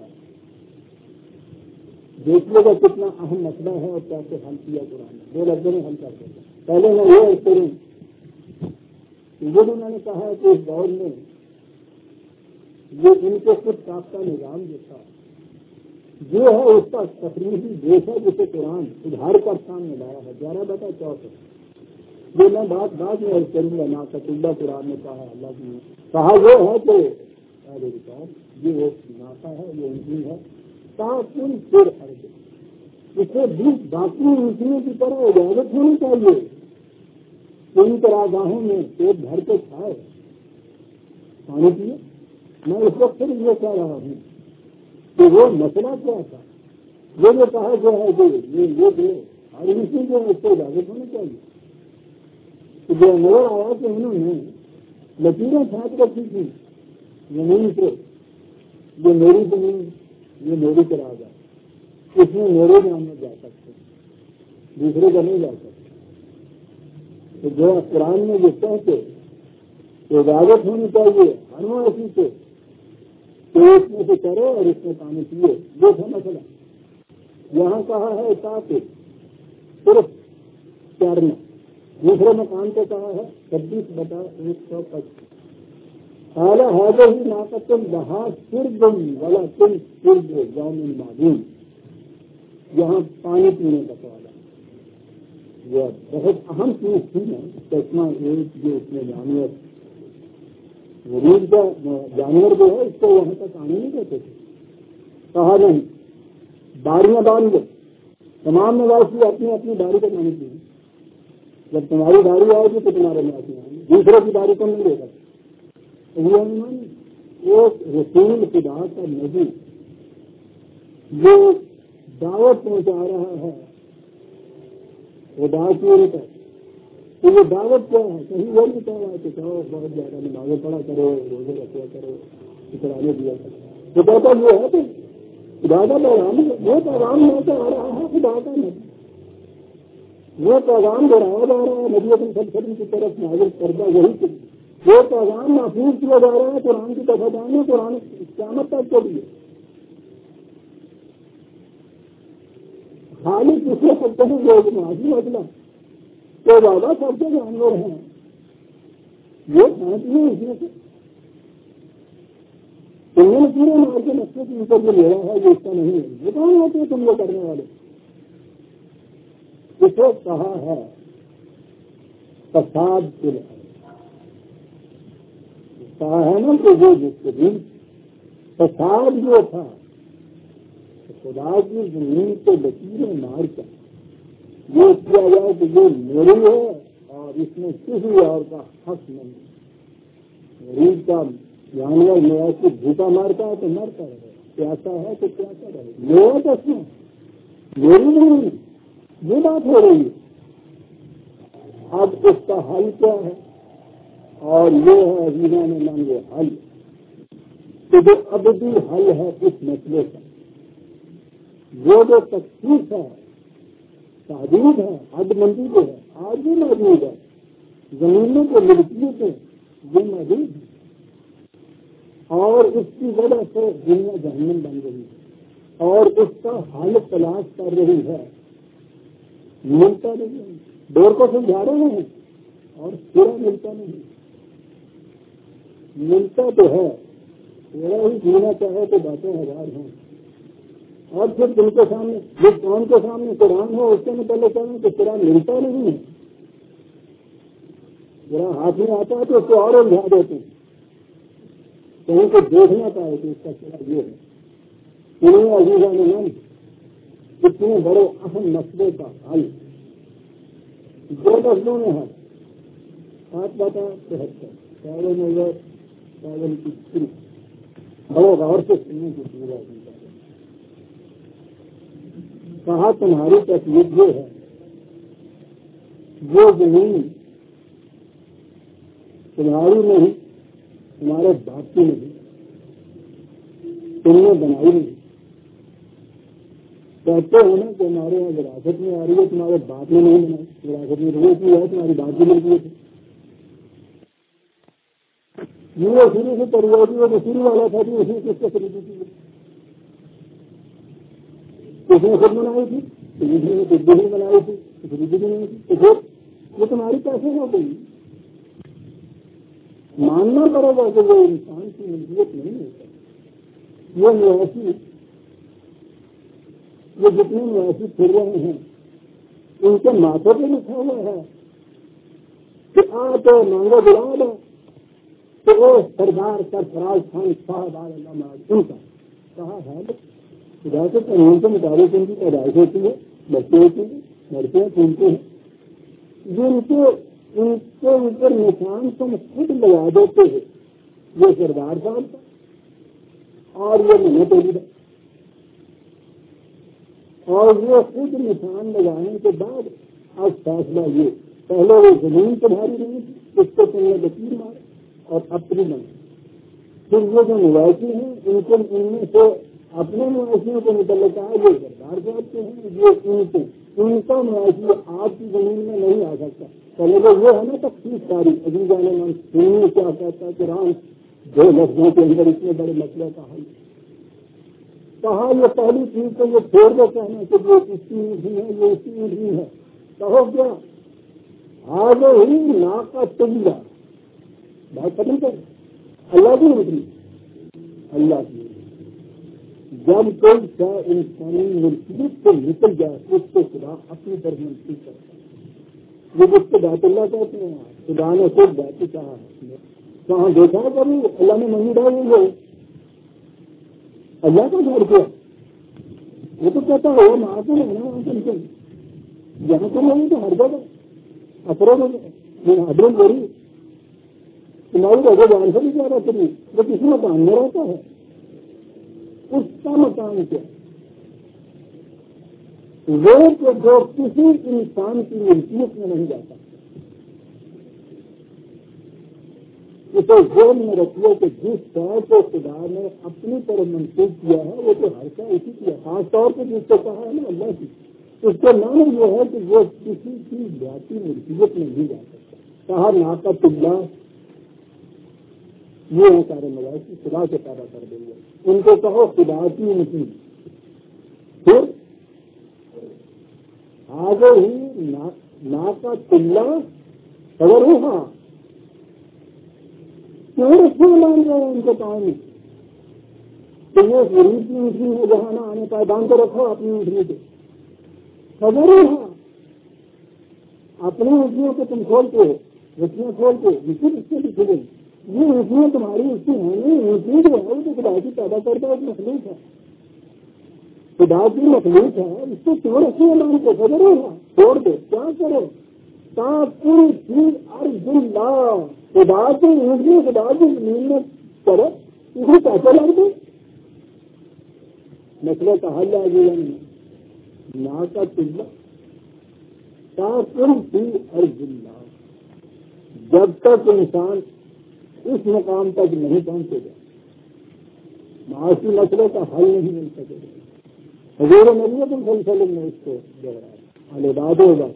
دیکھیے گا کتنا اہم مسئلہ ہے اور کیسے حل کیا قرآن نے. دو لفظوں میں حل کر سکتے. پہلے میں یہ کروں یہ بھی میں نے کہا کہ اس دور میں یہ ان کے خود ساختہ نظام جو تھا جو ہے اس کا تفریحی دیش ہے جسے قرآن سدھار کر سامنے لایا ہے. گیارہ بتا چوسٹھ جو میں بات بعد میں کروں گا نا اللہ قرآن نے کہا اللہ کی کہا وہ ہے کہ یہ وہ ناکا ہے یہ انجین ہے تاکن پھر اسے بیس باقی انجینوں کی طرح اجازت ہونی چاہیے. ان چراگاہوں میں پیٹ بھر کے کھائے پانی پیے. میں اس وقت پھر یہ کہہ رہا ہوں کہ وہ مسئلہ کیا تھا. یہ جو کہا جو ہے کہ یہ یہ جو ہر اسی جو ہے اس کو اجازت ہونی چاہیے. تو جو نظر آیا کہ انہوں نے لکیریں چھانٹ رکھی تھی زمین سے یہ میری زمین یہ میری چراغ ہے اس میں میرے نام میں جا سکتے دوسرے کا نہیں جا سکتے. تو جو قرآن میں یہ کہتے کہ اجازت ہونی چاہیے ہر ایسی سے تو اس میں سے کرو اور اس میں پانی پیے. یہ تھا مسئلہ. یہاں کہا ہے تاکہ صرف چارنا دوسرے مکان پہ کہا ہے چھبیس بتا ایک سو پچیس اعلیٰ حاضر ہی ناقتل بہا سرگم والا تم سرگ جامن معلوم یہاں پانی پینے کا سوال ہے، یہ بہت اہم چیز تھی نا چشمہ ایک جو اس میں جانور غریب کا جانور جو ہے اس کو وہاں تک آنے نہیں دیتے تھے. کہا نہیں باریاں باندھ دو، تمام نواسی اپنی اپنی داری کا پانی پیے، جب تمہاری داری آئے گی تو تمہارے میں آتی آئیں گے، دوسرے کی داری کو نہیں دے گا. ایک رسول خدا کا نبی جو دعوت پہنچا رہا ہے خدا کی ان پر، تو یہ دعوت کیا ہے؟ کہیں وہ نہیں کہہ رہا ہے کہ کہو بہت زیادہ نمازیں پڑھا کرو، روزے رکھا کرو، اترانے دیا کرو. تو کہتا یہ ہے کہ خدا کا پیغام وہ پیغام لے کے آ رہا ہے خدا کا نبی، وہ پیغام دہرایا جا رہا ہے نبی اکرم صلی اللہ علیہ وسلم کی طرف نازل کردہ وہی وہ پیغام محفوظ کیا جا رہا ہے قرآن کی طرف جانے قرآن قیامت تک کے لیے. خالی کسی سکتے ہیں لوگ معافی مسئلہ تو زیادہ سب سے جانور ہیں یہ سانس نہیں اس میں سے تم نے پورے مار کے نقصے کے اوپر جو لے رہا ہے یہ اس کا نہیں ہے. یہ کہاں ہوتے ہیں تم لوگ کرنے والے؟ اس وقت کہا ہے فساد کے لیے کہا ہے نا کہ وہ جس کے دن فساد جو تھا خدا کی زمین کو لکیریں مار کر یہ کیا جائے کہ یہ میری ہے اور اس میں کسی اور کا حق نہیں. غریب کا جانور میں ایسے بھوکا مارتا ہے تو مرتا رہے، پیاسا ہے تو پیاسا رہے، میرا کس میں میری نہیں. یہ بات ہو رہی ہے. اب اس کا حل کیا ہے؟ اور یہ ہے عزیزاں نے مان وہ حل کہ جو ابدی حل ہے اس مسئلے کا، وہ جو تخصیص ہے تعدید ہے حد مندی جو ہے آج بھی موجود ہے، زمینوں کو ملکیت ہے یہ موجود ہے، اور اس کی وجہ سے دنیا جہنم بن رہی ہے اور اس کا حل تلاش کر رہی ہے، ملتا نہیں. ڈور کو سمجھا رہے ہیں اور پورا ملتا نہیں. ملتا تو ہے تھوڑا ہی جینا چاہے تو باتیں ہزار ہیں، اور پھر تم کے سامنے جس قوم کے سامنے قرآن ہو اس کے میں پہلے کہیں کہ قرآن ملتا نہیں ہے، ذرا ہاتھ میں آتا ہے تو اس کو اور الجھا دیتے ہیں، کہیں کو دیکھنا پائے کہ اس کا کیا یہ ہے. انہیں عزیزاں نے اتنے بڑے اہم مسئلے کا حل دو لفظوں میں ہے. سات بتا تہتر چاول نظر چاول کی صرف بڑے غور سے سننے کی ضرورت ہے. کہا تمہاری تکلیف یہ ہے وہ زمین تمہاری نہیں تمہارے باپ کی نہیں تم نے بنائی نہیں. کہتے ہیں نا کہ ہمارے یہاں وراثت میں آ رہی ہے تمہارے باپ نے نہیں بنائی، وراثت میں روح کی ہے تمہاری بات بھی ملتی تھی. یہ شروع سے پریواری وہ جو شروع والا تھا کہ اسی کس کو خریدی تھی اس نے خود بنائی تھی، خریدی نے خود بھی بنائی تھی، خریدی بھی نہیں تھی، تو پھر وہ تمہاری کیسے ہو گئی؟ ماننا پڑے گا کہ وہ انسان کی ملکیت نہیں ہوتا. یہ نواسی یہ جتنے نواسی پھر رہے ہیں ان کے ماتھے پہ لکھا ہوا ہے کہ آ تو مانگو بلا دو تو وہ سردار سرفراز خان صاحب علامہ ان کا کہا ہے خدا کے قانون کے مطابق ان کی پیدائش ہوتی ہے، بچے ہوتے ہیں، لڑکے ہیں، پھولتے ہیں، جن کے ان کے اوپر نشان تم خود لگا دیتے ہیں یہ سردار صاحب کا اور یہ میں نے توڑی ہے، اور یہ خود نشان لگانے کے بعد اب فیصلہ یہ پہلے وہ زمین تمہاری نہیں تھی اس کو تم نے لکیر مارے اور اپنی بنائی. پھر یہ جو نواسی ہیں ان کو ان میں سے اپنے مویشیوں کو نکل کہا یہ سردار صاحب کے ہیں، یہ ان کے ان کا مویشی آپ کی زمین میں نہیں آ سکتا. پہلے تو یہ ہے نا تخصیص کاری عزیز جانے من سننے کیا کہتا ہے قرآن دو لفظوں کے اندر اتنے بڑے مسئلے کا حل. کہا یہ پہلی چیز تو یہ چھوڑ دو کہنا کہ یہ اس کی نہیں ہے یہ اس کی نہیں ہے. کہو کیا آگے ہی نا کا تجزیہ بات ختم کر اللہ کی نکلی اللہ کی جب کوئی کا انسانی ملکیت سے نکل جائے اس کو خدا اپنی طرف منسوخ کرتا ہے. یہ جس کو بیت اللہ کہتے ہیں خدا نے خود بیت کہا ہے. کہاں دیکھا ہے کبھی اللہ نے منگی ڈالی ہے اللہ کا گھر کیا وہ تو کہتا ہے وہ ماں کو رہنا وہاں سے جہاں پر نہیں تو ہر جگہ افراد ادرم بڑی تمہاری وجہ جان سے بھی کیا رہتا نہیں وہ کسی مکان میں رہتا ہے اس کا مکان کیا وہ تو جو کسی انسان کی ملکیت میں نہیں جاتا اسے ذہن میں رکھیے کہ جس طور کو خدا نے اپنی طرف منسوخ کیا ہے وہ تو ہر کا اسی کیا خاص طور پہ جس کو کہا ہے نا اللہ کی اس کا نام یہ ہے کہ وہ کسی کی ذاتی ملکیت میں نہیں جا سکتا. کہا ناقۃ اللہ یہ ہے سارے مواقع خدا سے پیدا کر دیں گے. ان کو کہو خدا کی اونٹی پھر آگے ہی ناقۃ اللہ خبر ہو ہاں کیوں رکھنے مان رہے ہیں ان کے پاؤں میں تو یہ غریب کی اونٹنی ہے جہاں نہ آنے پائے باندھ کو رکھو اپنی اونٹنی سے خبر ہی ہاں اپنی اونٹنیوں کو تم کھولتے ہو رسیاں کھولتے جسے اس سے بھی کھلے یہ اونٹنیاں تمہاری اسی ہیں نہیں اونٹنی جو ہے وہ تو خدا کی پیدا کرتا ہے ایک مخلوق ہے خدا کی مخلوق ہے اس کو کیوں رکھنے مان کو خبر ہے ہاں چھوڑ دو کیا کرو تاکہ پھر ارض اللہ خدا کی اونٹنی خدا کی زمین میں کرو اس کو پیسہ لگ دو مسئلہ کا حل آ گیا ناقۃ اللہ تاکہ پھر ارض اللہ جب تک انسان اس مقام تک نہیں پہنچے گا معاشی مسئلے کا حل نہیں مل سکے گا. حضور نبی صلی اللہ علیہ وسلم نے اس کو دوہرایا العباد ہوگا.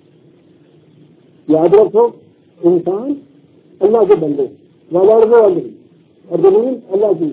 یاد رکھو انسان اللہ کے بندے والارض والارض اور زمین اللہ کی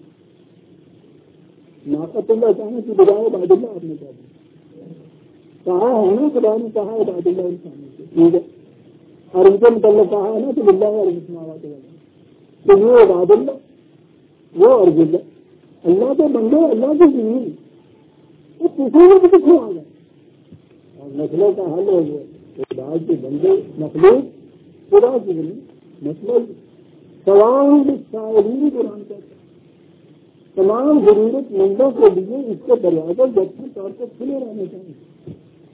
ناقۃ اللہ چاہنے کی بجائے عباد اللہ آپ نے کہا کہا ہے نا خدا نے کہا عباد اللہ انسانوں سے ٹھیک ہے اور ان کے متعلق کہا ہے نا تو اللہ اور مسلمات تو یہ عباد اللہ وہ ارض اللہ اللہ کے بندے اللہ کی زمین وہ کسی میں بھی کچھ آ گئے اور مسئلے کا حل ہو گیا خدا کے بندے مخلوق خدا کی زمین مطلب تمام سائلین قرآن کہتا ہے تمام ضرورت مندوں کے لیے اس کے دروازے جتنے طور پر کھلے رہنے چاہیے.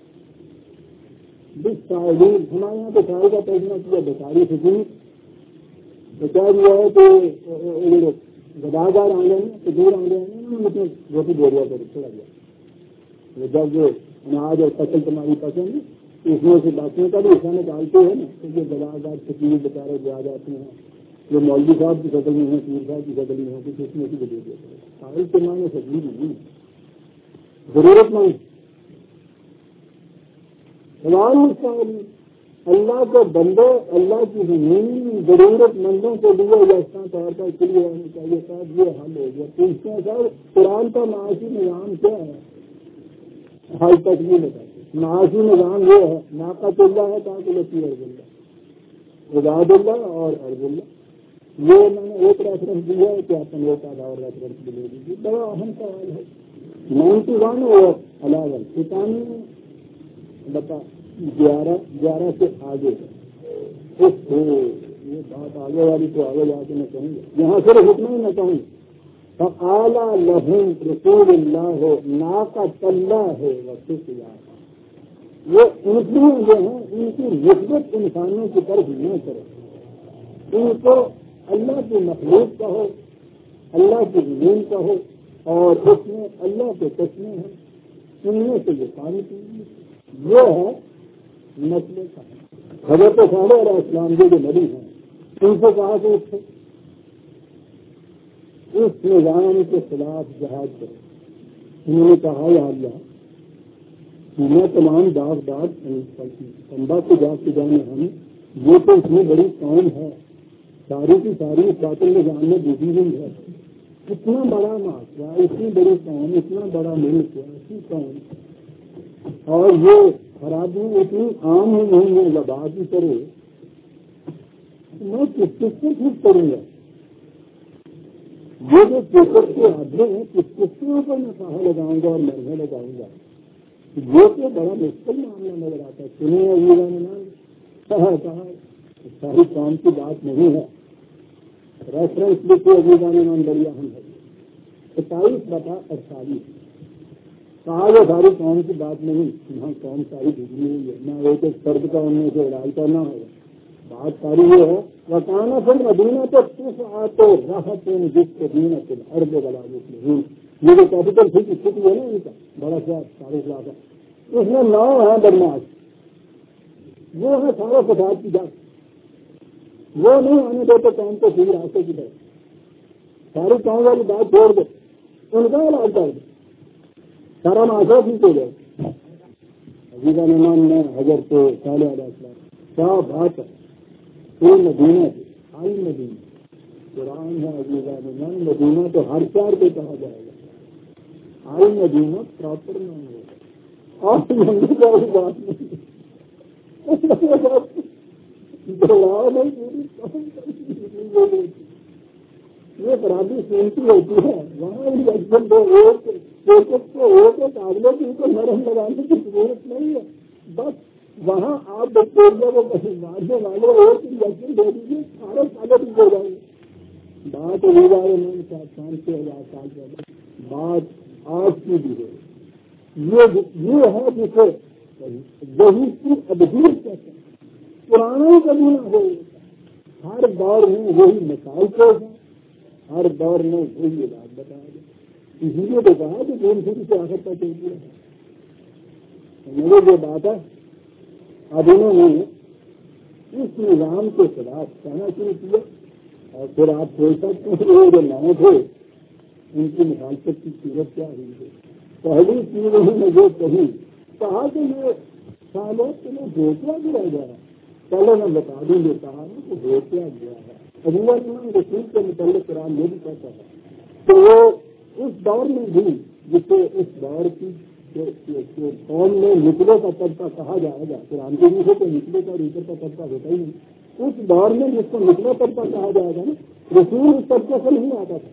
بس سائلین ہمارے یہاں تو سارے کا ترجمہ کیا بیکاری حکومت بچا دیا ہے تو گداگار آ گئے ہیں تو دور آ گئے ہیں مطلب روٹی بوریا کر چھوڑا گیا جب جو اناج اور فصل تمہاری پسند ہے اس میں سے باقیوں کا بھی حصہ نکالتے ہیں نا تو یہ گداگار فکیر بیچارے جو آ جاتے ہیں جو مولوی صاحب کی شکل میں ہے پیر صاحب کی شکل میں ہے کچھ اس میں سے دے دیتے ہیں سائل کے معنی فکیر نہیں ضرورت نہیں سوال اللہ کے بندے اللہ کی زمین ضرورت مندوں کے لیے یکساں طور پر کلیے رہنی چاہیے صاحب یہ حل ہو گیا پوچھتے ہیں صاحب قرآن کا معاشی نظام کیا ہے حال تک نہیں بتاتے معاشی نظام یہ ہے ناقۃ اللہ ہے تاکہ لکی ارض اللہ عباد اللہ اور ارض اللہ یہ میں نے ایک ریفرنس دیا ہے کہ اپنے ایک آدھا اور ریفرنس بھی لے لیجیے بڑا اہم سوال ہے نائنٹی ون اور الیون ستانوے بتا گیارہ گیارہ سے آگے یہ بات آگے والی تو آگے جا کے میں کہوں گا یہاں صرف اتنا ہی میں کہوں فَقَالَ لَهُمْ رسول اللہ ہو ناقۃ اللہ ہے وہ اونٹنیاں جو ہیں ان کی نسبت انسانوں کی طرف نہ کرو ان کو اللہ کی مخلوق کہو اللہ کی زمین کہو اور اس میں اللہ کے قسمیں ہیں ان میں سے یہ پانی پیجیے یہ ہے مسئلے کا حضرت صالح علیہ السلام جو نبی ہیں ان سے کہا کہ اس نظام کے خلاف جہاد کرو انہوں نے کہا یا اللہ میں تمام داغ داغ تمبا کو جا کے جانے ہمیں یہ تو اتنی بڑی قوم ہے ساری کی ساری قاتل نظام میں ڈوبی ہوئی ہے اتنا بڑا معاشرہ اتنی بڑی قوم اتنا بڑا ملک ہے ایسی قوم اور یہ خرابیاں اتنی عام ہی نہیں ہے وبا کی طرح میں کس کس سے ٹھیک کروں گا یہ جو چوکٹ کے آدمی ہیں کس کس کے اوپر میں کہاں لگاؤں گا اور مرغے لگاؤں گا، یہ تو بڑا مشکل معاملہ نظر آتا ہے. سنیں عزیزاں نام کہا کہا ساری قوم کی بات نہیں ہے. ریفرنس لکھے عزیزاں نام دریا ہم ہے ستائیس بتا اڑتالیس. کہا وہ ساری قوم کی بات نہیں، یہاں قوم ساری بجلی ہوئی ہے، نہ ایک ایک فرد کا ان میں سے علاج کرنا ہوگا. بات ساری یہ ہے وکانا پھر مدینہ تو کس آتے راحت جس کے دین پھر ارد بلا نہیں. یہ جو کیپٹل سٹی سٹی ہے نا ان کا بڑا سا سارے لاکھ ہے، اس میں نو ہے بدماش، وہ ہے سارا فساد کی جات. وہ نہیں آنے دیتے قوم کو صحیح راستے کی طرف. ساری قوم والی بات چھوڑ دو، ان کا علاج کر دو، سارا معاشرہ ٹھیک ہو جائے. عزیزہ نمان نے حضرت کو صالح علیہ السلام کیا بات ہے. پھر مدینہ سے آئی مدینہ قرآن ہے عزیزہ نمان. مدینہ تو ہر چار پہ کہا جائے گا. آئی مدینہ پراپر نام ہوگا اور منڈی کا بھی بات نہیں. یہ برادری سنتی ہوتی ہے وہاں انجیکشن کو ایک ایک آدمی کی کو نرم لگانے کی ضرورت نہیں ہے. بس وہاں آپ بیکٹیریا کو مارنے والے ایک انجیکشن دے دیجیے سارے سالے ٹھیک ہو جائیں گے. بات ہو جائے میں پانچ چھ ہزار سال پہلے بات آج کی بھی ہے. یہ ہے جسے وہی کی ابدیل کہتے ہیں. پرانا ہی کبھی نہ ہو. ہر دور میں وہی مثال پیش ہے، ہر دور میں وہی علاج بتایا گیا. اسی لیے تو کہا کہ دین شروع سے آخر تک چل گیا ہے. میرے جو بات ہے اب انہوں نے اس نظام کے خلاف کہنا شروع کیا اور پھر آپ سوچ سکتے ہیں وہ جو نئے تھے ان کی مخالفت کی صورت کیا ہوئی ہے. پہلی چیز انہوں نے جو کہی کہا کہ یہ سالوں تمہیں ڈھوکیا گرا گیا ہے. پہلے میں بتا دوں گے کہا نا کہ ڈھوکیا گیا ہے. ابو رسول کے متعلق قرآن یہ بھی کہتا ہے تو وہ اس دور میں بھی جسے اس دور کی قوم میں نچلے کا طبقہ کہا جائے گا. قرآن کے نیچے تو نچلے کا اور اوپر کا طبقہ ہوتا ہی نہیں. اس دور میں جس کو نچلا طبقہ کہا جائے گا نا رسول اس طبقے سے نہیں آتا تھا.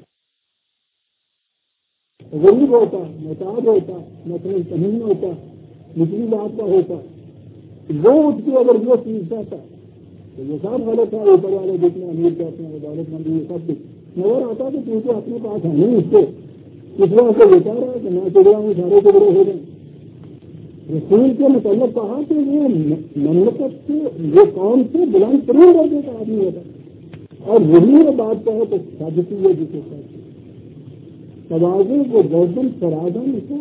غریب ہوتا، محتاج ہوتا، مثلاً کہیں ہوتا، نچلی بات کا ہوتا، وہ اس کی اگر یہ چیز چاہتا تو یہ سب غلط ہے. اوپر والے جتنے امیر کہتے ہیں دولت مند یہ سب کچھ نظر آتا کہ کیونکہ اپنے پاس ہے نہیں اس کو اس لیے سے یہ کہہ رہا ہے کہ میں ٹکڑا ہوں سارے ٹکڑے ہو جائیں. رسول کے متعلق کہا کہ یہ مملکت سے یہ قوم سے بلند ترین درجے کا آدمی ہوتا ہے اور وہی یہ بات کہے تو سازشی ہے جسے کہتے ہیں توازن کو گردن فرادن کو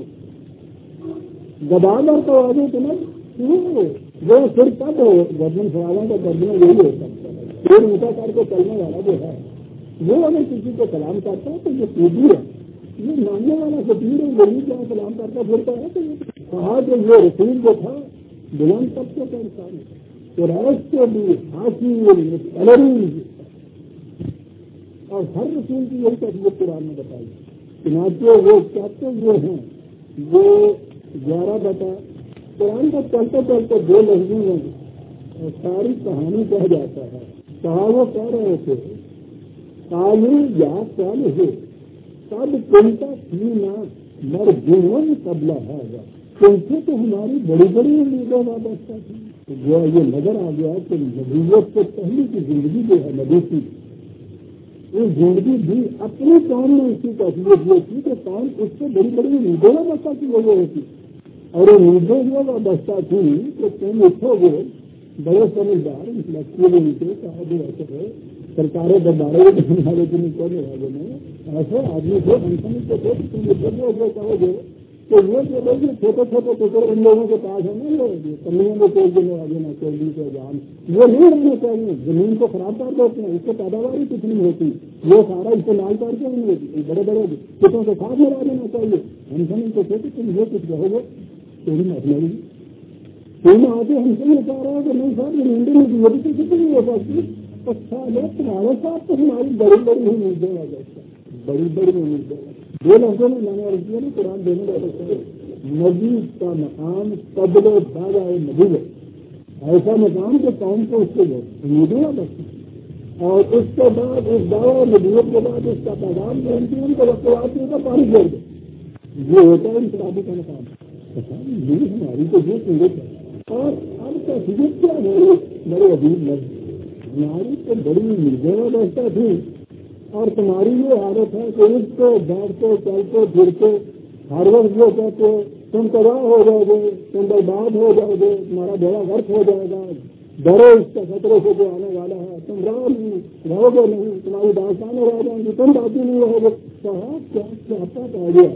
گداگر توازن تو نہیں وہ پھر تب ہو گردن فرادن کا گردنا یہی ہو سکتا ہے. پھر اونچا کر کے چلنے والا جو ہے وہ اگر کسی کو سلام کرتا ہے تو یہ سیدھی ہے. یہ ماننے والا فقیر ہے وہی کیا سلام کرتا پھرتا ہے. تو کہا کہ یہ رسول جو تھا بلند طبقے کا انسان ہے. قریش کے بھی حاصل اور ہر رسول کی یہی تفصیل قرآن میں بتائی. چنانچہ وہ کہتے ہوئے ہیں وہ گیارہ بتا قرآن کو چلتے چلتے دو لفظوں میں اور ساری کہانی کہہ جاتا ہے. کہا وہ کہہ رہے تھے کالی یا کال ہے سب چنتا تھی نہ مر جیون قبلہ ہے گا. تم سے تو ہماری بڑی بڑی امیدیں وابستہ تھی. جو یہ نظر آ گیا کہ نبوت سے پہلے کی زندگی جو ہے نبی کی یہ زندگی بھی اپنے قوم میں اس کی تحقیق یہ تھی کہ قوم اس سے بڑی بڑی امیدیں وابستہ کی وجہ ہوتی اور امیدیں جو وابستہ تھی کہ تم اٹھو گے بڑے سمجھدار انٹلیکچوئل نیچے صاحب ایسے ہے سرکاریں دربارے ہمارے دن کرنے والے میں ایسے آدمی تھے انسانی کے تھے تم اٹھو گے کہو گے تو یہ جو لوگ چھوٹے چھوٹے ٹکڑے ان لوگوں کے پاس ہے نا یہ کمیوں میں کوئی دینے والے نا چولی کے جان وہ نہیں رہنا چاہیے. زمین کو خراب کر دیتے ہیں اس کو پیداوار ہی کچھ نہیں ہوتی. وہ سارا استعمال کر کے نہیں بڑے بڑے کتوں کے ساتھ لگا دینا چاہیے. انسان کو کہتے تم یہ کچھ کہو گے تو بھی مطلب تم آتے ہم سے یہ کہہ رہے ہیں کہ نہیں صاحب یہ ہندی میں وہ بھی تو کچھ نہیں ہو سکتی. اچھا لوگ تمہارے ساتھ تو ہماری بڑی بڑی امیدیں آ جاتی بڑی بڑی امیدیں. دو لفظوں میں میں نے عرض کیا نا قرآن دینے کا نبی کا مقام قبل دادا نبی ہے ایسا مقام کہ قوم کو اس کے امیدیں آ جاتی اور اس کے بعد اس دعوی نبوت کے بعد اس کا پیغام پہنچی ان کو وقت کا پانی چھوڑ دے. یہ ہوتا ہے انقلابی کا مقام. یہ ہماری تو یہ سنگت ہے. اور اب کا سنگت کیا ہے بڑے عجیب لفظ. ہماری تو بڑی جگہ بیٹھتا تھی اور تمہاری یہ حالت ہے کہ اس کو بیٹھتے چلتے پھرتے ہر وقت یہ کہتے تم تباہ ہو جاؤ گے, تم برباد ہو جاؤ گے, تمہارا بیڑا غرق ہو جائے گا, ڈرو اس کا خطرے سے جو آنے والا ہے, تم رہو نہیں رہو گے نہیں, تمہاری داستانیں رہ جائیں گی, تم باقی نہیں رہو گے. صاحب کیا چاہتا پا گیا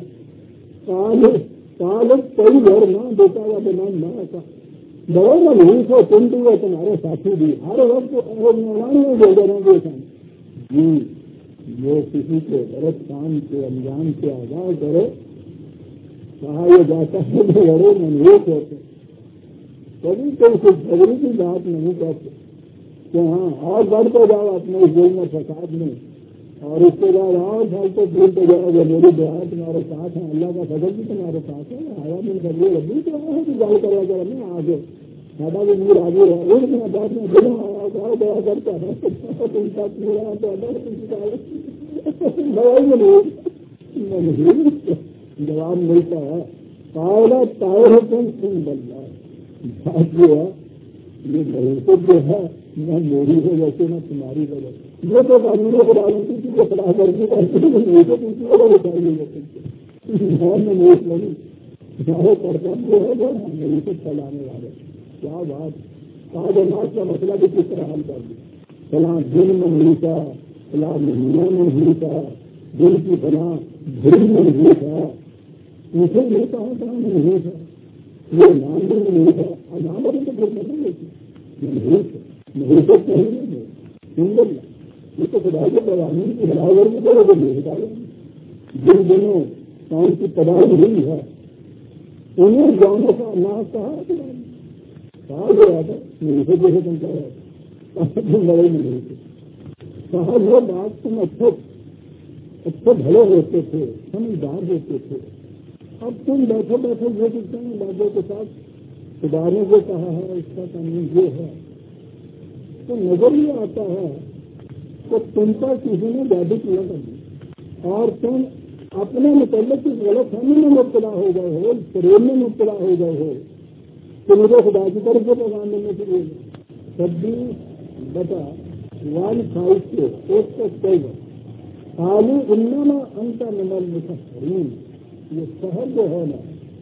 کالج کئی گھر نہ دیتا ہوا تو نام نہ ایسا ڈرو گا نہیں سو تم بھی ہے تمہارے ساتھی بھی ہر وقت بول رہے ہیں جی یہ کسی کے غلط کام کے انجام سے آگاہ کرے کہا یہ جاتا ہے کہ لڑے منوق ہوتے کبھی کوئی کچھ جھگڑی کی بات نہیں کرتے کہ ہاں اور بڑھتے جاؤ اپنے اس دل میں فساد میں اور اس کے بعد اور پھیلتے پھولتے جاؤ گے میری دعا تمہارے ساتھ ہیں, اللہ کا فضل بھی تمہارے ساتھ ہے, آیا من کر ربی تو آیا ہے کہ گل کرا کر نہیں آگے ساڈا بھی میر آگے ہے ایک دن بات میں دن آیا گاؤں دیا کرتا ہے تم تک میرا جواب ملتا ہے پائلا طاہر تم سن بلّہ بات جو ہے یہ بہت جو ہے نہ میری وجہ سے نہ تمہاری وجہ سے یہ تو میرے خدا کسی کو خدا کر کے کرتا جو ہے میری سے چلانے والے کیا بات کہا جماعت کا مسئلہ بھی کس طرح حل کر دیا فلاں دن میں نہیں تھا فلاں مہینہ میں نہیں تھا دل کی فلاں دل میں نہیں تھا اسے نہیں کہا کہاں نہیں تھا یہ نام بھی نہیں تھا اور نام ابھی تو پھر نہیں لیتی نہیں تھا نہیں تو کہیں نہیں سندر یہ تو خدا کے پیغامی کی برابر میں کرو گے نہیں بتا جن دنوں کام کی تباہی ہوئی ہے انہیں جانے کا نام کہا کہا گیا تھا نہیں سے جیسے تم کہہ رہے تھے لڑائی میں نہیں تھے کہا وہ بات تم اچھے اچھے بھلے ہوتے تھے سمجھدار ہوتے تھے اب تم بیٹھے بیٹھے یہ سکتے ہیں باتوں کے ساتھ ادارے کو کہا ہے اس کا قانون یہ ہے تو نظر یہ آتا ہے کہ تم پر کسی نے جادو کیا کر دی اور تم اپنے متعلق اس غلط فہمی میں مبتلا ہو گئے ہو فریب میں مبتلا ہو گئے ہو کہ مجھے خدا کی طرف سے پیغام دینے کے لیے چھبیس بتا ون فائیو کے ایک سو چودہ خالی انما انت من المسحرین یہ شہر جو ہے نا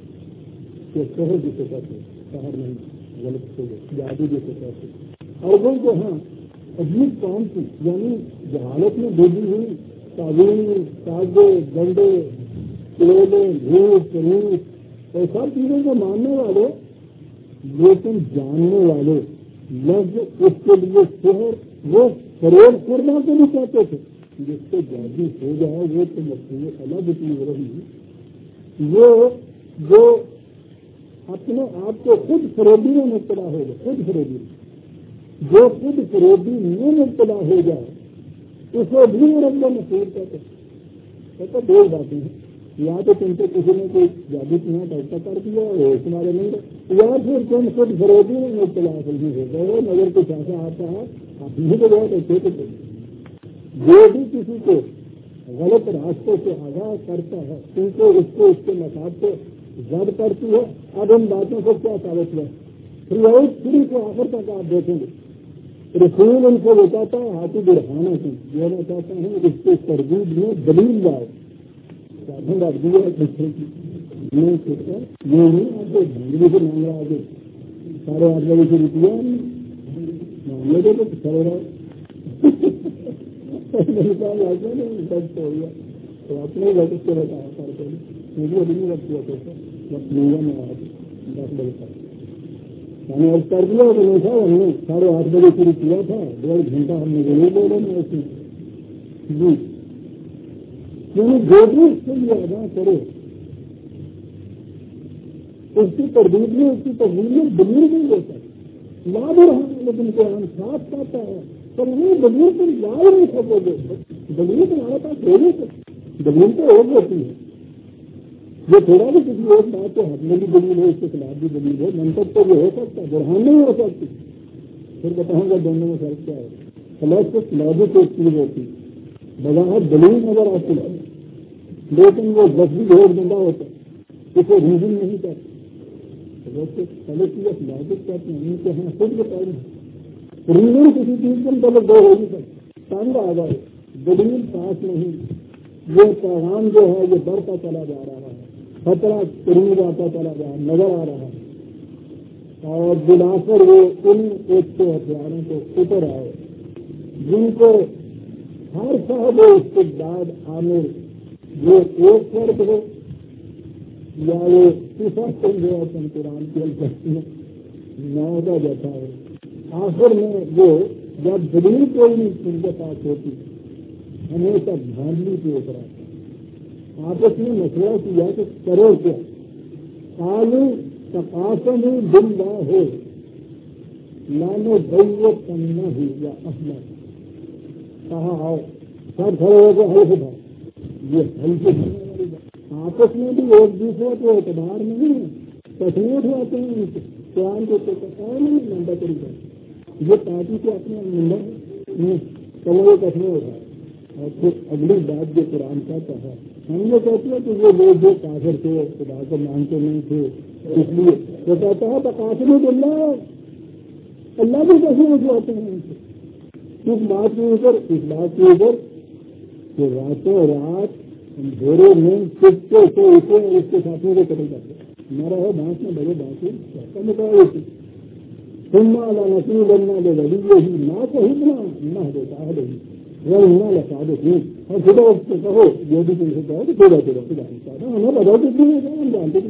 یہ شہر جسے کہتے شہر نہیں غلط سے جادو جسے کہتے اور وہ جو ہے عجیب کام کی یعنی جہالت میں ڈوبی ہوئی تعلیم تازے گنڈے کلولے بھوت روس اور سب چیزوں کو ماننے والے لیکن جاننے والے لفظ اس کے لیے شہر وہ فریب کرنا کو بھی کہتے تھے جس سے جادو ہو جائے وہ تو مقصود الگ چیز رہی وہ جو اپنے آپ کو خود فریبی میں مبتلا ہو جائے خود فریبی میں جو خود فریبی میں مبتلا ہو جائے اسے بھی رنگ مشہور کہتے کہتے دو باتیں ہیں یا تو تم سے کسی نے کوئی جادو تمہیں ٹیسٹا کر دیا وہ تمہارے نہیں یا پھر تم خود فریبی میں مبتلا نہیں ہو گئے مگر کچھ ایسا آتا ہے آپ نہیں تو بہت اچھے تو جو بھی کسی کو غلط راستوں سے آگاہ کرتا ہے کیونکہ اس کو اس کے مساج سے زد کرتی ہے. اب ان باتوں کو کیا ثابت ہوا روایت پوری کو آخر تک آپ دیکھیں گے. رسول ان کو بتاتا ہے ہاتھی برہانہ کی جو میں کہتا ہوں اس کے تربیت میں دلیل لاؤ سادھن رکھ دیا دوسرے کی نہیں سوچا یہ نہیں آپ کو بھنگڑی سے مانگ رہا آگے سارے آٹھ بجے سے روپیہ معاملے دے تو چلے رہا ہو گیا تو اپنے گھر سے بتایا کرتے مجھے ابھی نہیں رکھ دیا کرتا بس مہنگا میں آیا دس بجے تک میں نے کر دیا تو نہیں تھا ہم نے ساڑھے آٹھ بجے شروع کیا تھا ڈیڑھ گھنٹہ ہم نے ضرور بولا نا ایسے جی یعنی جو بھی اس کے لیے ادا کرے اس کی تربیت میں اس کی تجویز میں دلیل نہیں ہوتا یاد رہا لیکن قرآن صاف کہتا ہے پر نہیں دلیل تو یاد نہیں سکو گے دلیل تمہارے پاس ہو نہیں سکتی دلیل تو اور ہوتی ہے یہ تھوڑا بھی کسی ایک بات کو ہٹنے کی دلیل ہے اس کے خلاف بھی دلیل ہے منتق تو یہ ہو سکتا ہے برہان نہیں ہو سکتی پھر بتاؤں گا دونوں میں فرق کیا ہے الیکٹرک لاجک ایک چیز ہوتی بظاہر دلیل نظر آتی ہے لیکن وہ لفظی ڈھیر بندہ ہوتا ہے اسے ریزن نہیں کرتے ویسے الیکٹرک لاجک کہتے ہیں ان کے ہاں خود بتائیں ریزن کسی چیز کے مطلب دو ہو نہیں سکتے تنگ آ گئے دلیل پاس نہیں یہ پیغام جو ہے یہ بڑھتا چلا جا رہا ہے خطرہ قریب آتا چلا جا نظر آ رہا ہے اور بلا کر وہ ان ایک سو ہتھیاروں کو اتر آئے جن کو ہر صاحب استقبال عامر وہ ایک فرق ہو یا وہ صفت جو ہے قرآن کی الفاظ میں نودا جیسا ہے آخر میں وہ جب دلیل کوئی نہیں ان کے پاس ہوتی ہمیشہ دھاندلی کے اوپر آتا آپس میں مسئلہ کیا کہ کرو کیا آلو تقاسم دل نہ ہو لانو بیت کرنا ہی یا احمد کہا آؤ سب کھڑے ہو کے حل سے یہ حل سے آپس میں بھی ایک دوسرے کو اعتبار نہیں ہے تصویر ہوتے ہیں ان سے قرآن کو نہیں لمبا طریقہ یہ پارٹی کے اپنے نمبر کمرے کٹنے ہوتا ہے اور پھر اگلی بات جو قرآن کہتا ہے ہم یہ کہتے ہیں کہ وہ لوگ جو کافر تھے خدا کو مانتے نہیں تھے اس لیے وہ کہتا ہے تقاسم اللہ اللہ بھی کیسے ہوتے ہیں ان سے اس بات کے اوپر اس بات کے اوپر کہ راتوں رات اندھیرے میں چپکے سے اٹھے اور اس کے ساتھیوں کو قتل کرتے نہ رہے بانس میں بڑے بانس کا مقابلہ ہوتی سننا لا نسل بننا لے لگی یہی نہ کہنا نہ دیتا ہے وہ نہ لگا دیتی اور خدا اس کو کہو جو بھی تم سے کہو تو خدا خدا خدا چاہتا ہمیں بتا دیتی ہے ہم جانتے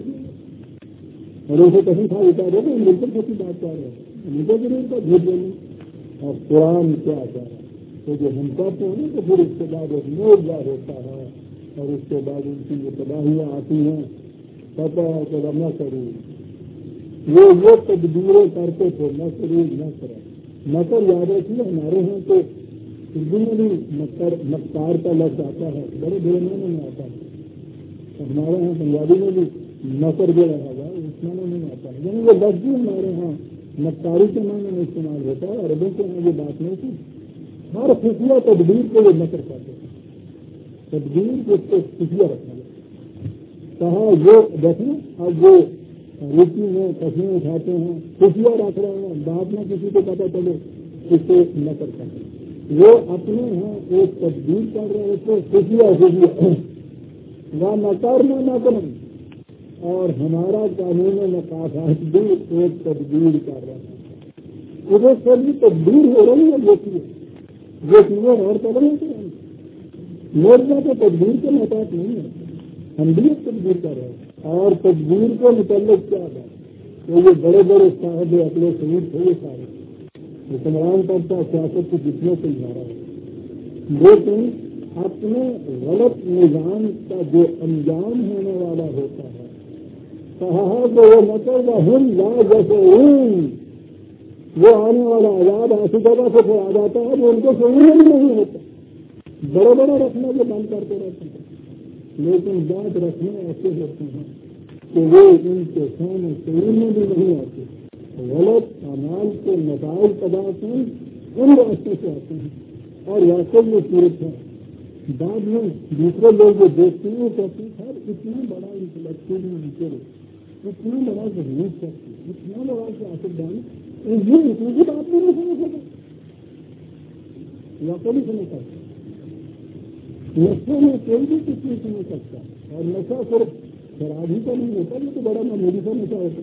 کسی اور اسے کہیں تھا بتا دو تو بالکل کسی بات کر رہے ہیں مجھے ضرور کا جھوٹ بولنا اور قرآن کیا کہہ رہا ہے تو جو ہم کرتے ہیں تو پھر اس کے بعد ایک موجہ ہوتا ہے اور اس کے بعد ان کی جو تباہیاں آتی ہیں پتہ ہے کہ نہ کروں وہ وہ تدبیریں کرتے تھے نہ کروں نہ کریں نقل یاد رکھیے ہمارے یہاں تو اردو میں بھی مکر مکار کا لفظ آتا ہے بڑے بڑے معنی میں آتا ہے ہمارے یہاں پنجابی میں بھی مکر جو رہا گا اس معنی میں آتا ہے یعنی وہ لفظ بھی ہمارے یہاں مکاری کے معنی میں استعمال ہوتا ہے عربوں کے یہاں یہ بات نہیں تھی ہر خفیہ تدبیر کو وہ نقل کرتے ہیں تدبیر جس کو خفیہ رکھنا کہا وہ دیکھیں اب وہ روٹی میں تصویر اٹھاتے ہیں خفیہ رکھ رہے ہیں بعد میں کسی کو پتہ چلے اس سے نقل کرتے ہیں وہ اپنے یہاں ایک تدبیر کر رہے تھے خفیہ خفیہ وہ نکر میں نہ کریں اور ہمارا قانون مقاصد بھی ایک تدبیر کر رہا ہے ادھر سے بھی تدبیر ہو رہی ہے یہ چیز یہ چیزیں اور کر رہے ہیں مرزا تو تدبیر کے محتاط نہیں ہے ہم بھی ایک تدبیر کر رہے ہیں اور تدبیر کے متعلق کیا ہے تو یہ بڑے بڑے صاحب اپنے شہید تھے یہ سارے حکمران کرتا سیاست کو جتنے سے جا رہا ہے لیکن اپنے غلط نظام کا جو انجام ہونے والا ہوتا ہے کہا ہے کہ وہ مطلب ہم لا جیسے وہ آنے والا آزاد ایسی جگہ سے پھر آ جاتا ہے جو ان کو شعور بھی نہیں ہوتا بڑے بڑے رکھنے کے بند کرتے رہتے ہیں لیکن بات رکھنے ایسے ہوتے ہیں کہ وہ ان کے سامنے شعور میں بھی نہیں آتے غلط اعمال کے نتائج پیدا سے ان راستے سے آتے ہیں اور ویسے یہ صورت ہے بعد میں دوسرے لوگ جو دیکھتے ہیں وہ کہتے ہیں سر اتنا بڑا انٹلیکچوئل نیچر اتنا بڑا ضرور کرتی اتنا بڑا سیاست دان یہ اتنی کی بات بھی نہیں سمجھ سکتا یا کوئی سمجھ سکتا نشے میں کوئی بھی کچھ نہیں سمجھ سکتا اور نشہ صرف شراب ہی کا نہیں ہوتا یہ تو بڑا معمولی سا نشہ ہوتا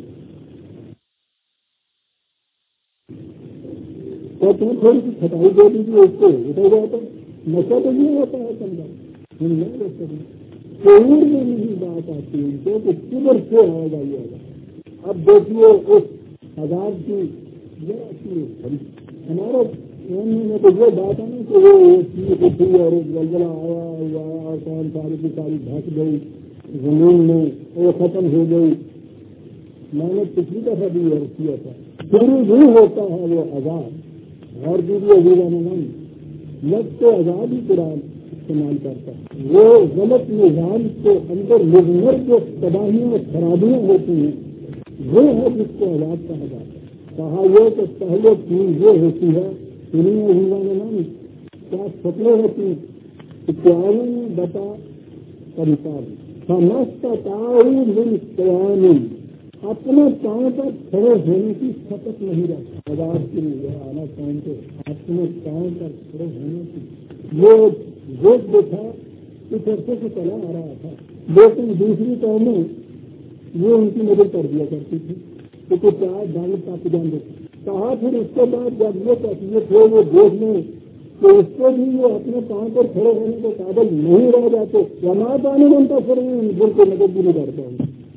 تو تم تھوڑی سی کھٹائی دے دیجیے اس کو اٹھا جاتا نشہ تو یہ ہوتا ہے سمجھا ہم نہیں رکھ سکتے شعور میں نہیں بات آتی ان کو کہ کدھر سے آئے گا یہ آگا اب دیکھیے اس آزاد کی ذرا سی ہمارا میں تو یہ بات ہے نا کہ وہ چیز اٹھی اور ایک زلزلہ آیا ہوا اور کون ساری کی ساری دھس گئی زمین میں وہ ختم ہو گئی میں نے پچھلی دفعہ بھی عرض کیا تھا شروع ہی ہوتا ہے وہ آزاد اور دیجیے عزیزہ میں لفظ کو آزاد ہی قرآن استعمال کرتا ہے وہ غلط نظام کے اندر مضمر جو تباہیاں اور خرابیاں ہوتی ہیں وہ ہے جس کو آزاد کہا جاتا ہے کہا یہ کہ پہلے چیز یہ ہوتی ہے सुनिए अभिमान क्या सपने होती इत्यादि बता परिकार समस्तताई लिंग अपने पाँव पर खड़े होने की शपथ नहीं रखता। आजाद के लिए आना पाँव पे अपने पाँव पर खड़े होने की वो जोश देखा कुछ अर्से से चला आ रहा था, लेकिन दूसरी कौमें वो उनकी मदद कर दिया करती थी तो कुछ चार दावत का पुजान देते कहा। फिर उसके बाद जब ये तकलीफ हो वो देश में तो उसको भी वो अपने पाँव पर खड़े होने के काबिल नहीं रह जाते। जमा पानी बनता फिर उनको मदद भी नहीं करता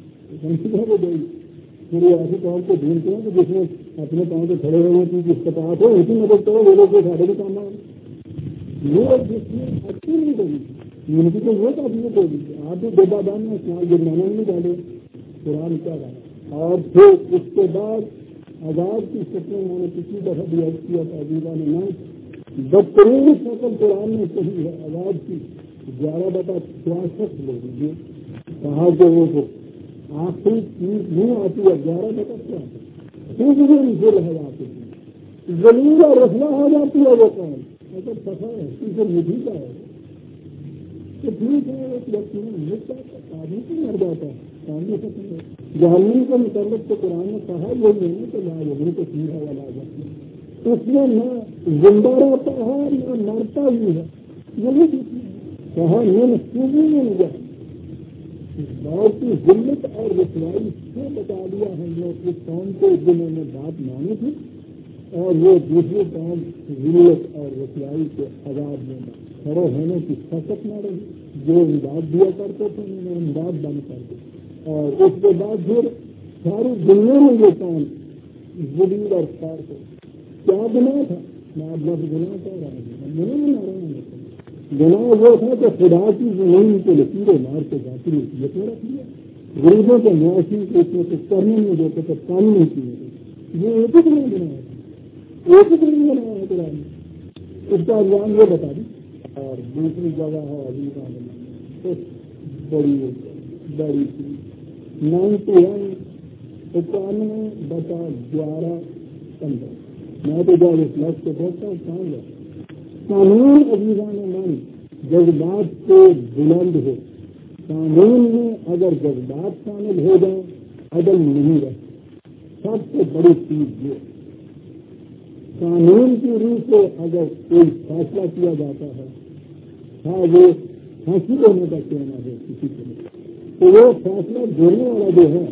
हूँ। फिर ऐसे कौन को ढूंढते हैं कि जिसमें अपने पाँव पर खड़े होने की जिसका हो उसी मदद करो, वो लोग सारे भी काम आए। ये जिसमें अच्छी नहीं होगी उनकी तो ये तकलीफ होगी। आप भी बेदाबान में स्नान जुर्माना नहीं डाले कुरान क्या रहा। और फिर उसके बाद आजाद की शक्ल मैंने पिछली दफा भी अर्ज किया था अजीबा ने ना बदतरीन शक्ल कुरान में सही है आजाद की ग्यारह बता छियासठ ले लीजिए कहा जो वो आखिरी चीज नहीं आती है ग्यारह बता क्या फिर रह जाती थी जमीन और रखना हो जाती है वो कौन अगर सफा है इसे निधि का है तो ठीक है एक व्यक्ति में मृत आदमी से मर जाता है सामने सकते जहन्नम के मुताबिक तो कुरान ने कहा ये नहीं तो ला यही तो ठीक है वाला जाती उसमें न जिंदा रहता है न मरता ही है यही कहा मैंने सूझी नहीं जाए बहुत की जिल्लत और रसवाई से बता दिया हमने उस कौम को जिन्होंने बात मानी थी और वो दूसरे कौम जिल्लत और रसवाई के आजाद में खड़े होने की शक्ति न रही। जो इमदाद दिया करते थे उन्होंने इमदाद बंद कर दी और उसके बाद फिर सारी दुनिया में ये काम जलील और खार को क्या गुनाह था मैं आप लोग गुनाह कह रहा हूँ गुनाह बना रहे हैं। गुनाह वो था कि खुदा की जमीन के लकीरें मार के जाती ये तो रख लिया गरीबों के न्यासी को इसमें कुछ करने नहीं देते तो काम नहीं किए ये एक ही नहीं बनाया था एक ही नहीं बनाया है कुरान ने उसका अभियान ये बता दी। और दूसरी जगह है अजीबा तो बड़ी बड़ी थी नाइन्टी वन इक्यानवे बता ग्यारह पंद्रह मैं तो जब इस लक्ष्य को देखता हूँ कहाँ कानून अजीबान मन जज्बात से बुलंद हो कानून में अगर जज्बात शामिल हो जाए अदल नहीं रहे सबसे बड़ी चीज ये कानून की रूह से अगर कोई फैसला किया जाता है हाँ वो फांसी देने का क्यों ना हो किसी के लिए तो वो फैसला देने वाला जो है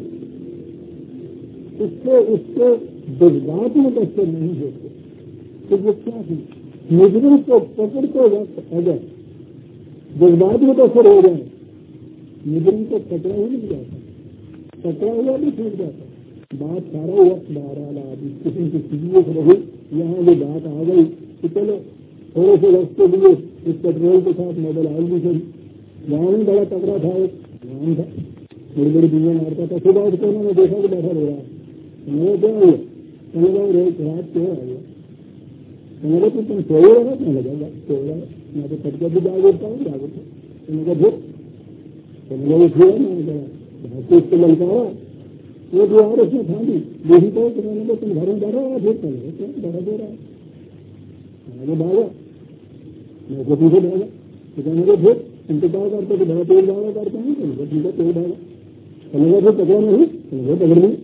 उससे उसके जज्बात में बच्चे नहीं होते तो वो क्या थी मुजरिम को पकड़ के वक्त अगर जज्बात में तो फिर हो जाए मुजरिम को पकड़ा ही नहीं जाता पकड़ा हुआ भी छूट जाता बात सारा वक्त बहरहाल आदमी किसी की सीधी रही यहाँ वो बात आ गई तो चलो थोड़े से वक्त के लिए इस पेट्रोल के साथ मॉडल आयल भी सही वहाँ भी बड़ा तगड़ा था एक नाम था बड़ी बड़ी दुनिया मारता था सुबह उसको उन्होंने देखा कि बैठा रह रहा है मेरे क्या हुआ समझ रोज रात क्यों आ गया मेरे को तुम सोए रहे ना लगेगा सो रहा है मैं तो कट भी जाग उठता हूँ जाग उठा तुमने कहा तो मेरे उठिए मैं उसको ललकारा वो जो और उसने खाली यही तो मैंने तुम घर में बैठा रहा फिर चले बड़ा दे रहा है आगे भागा मैं को पीछे भागा तो कहने को फिर इंतजार करते कि बड़ा तेज भागा करते हैं तो ठीक है तेज भागा चलेगा फिर पकड़ा नहीं चलेगा पकड़ ली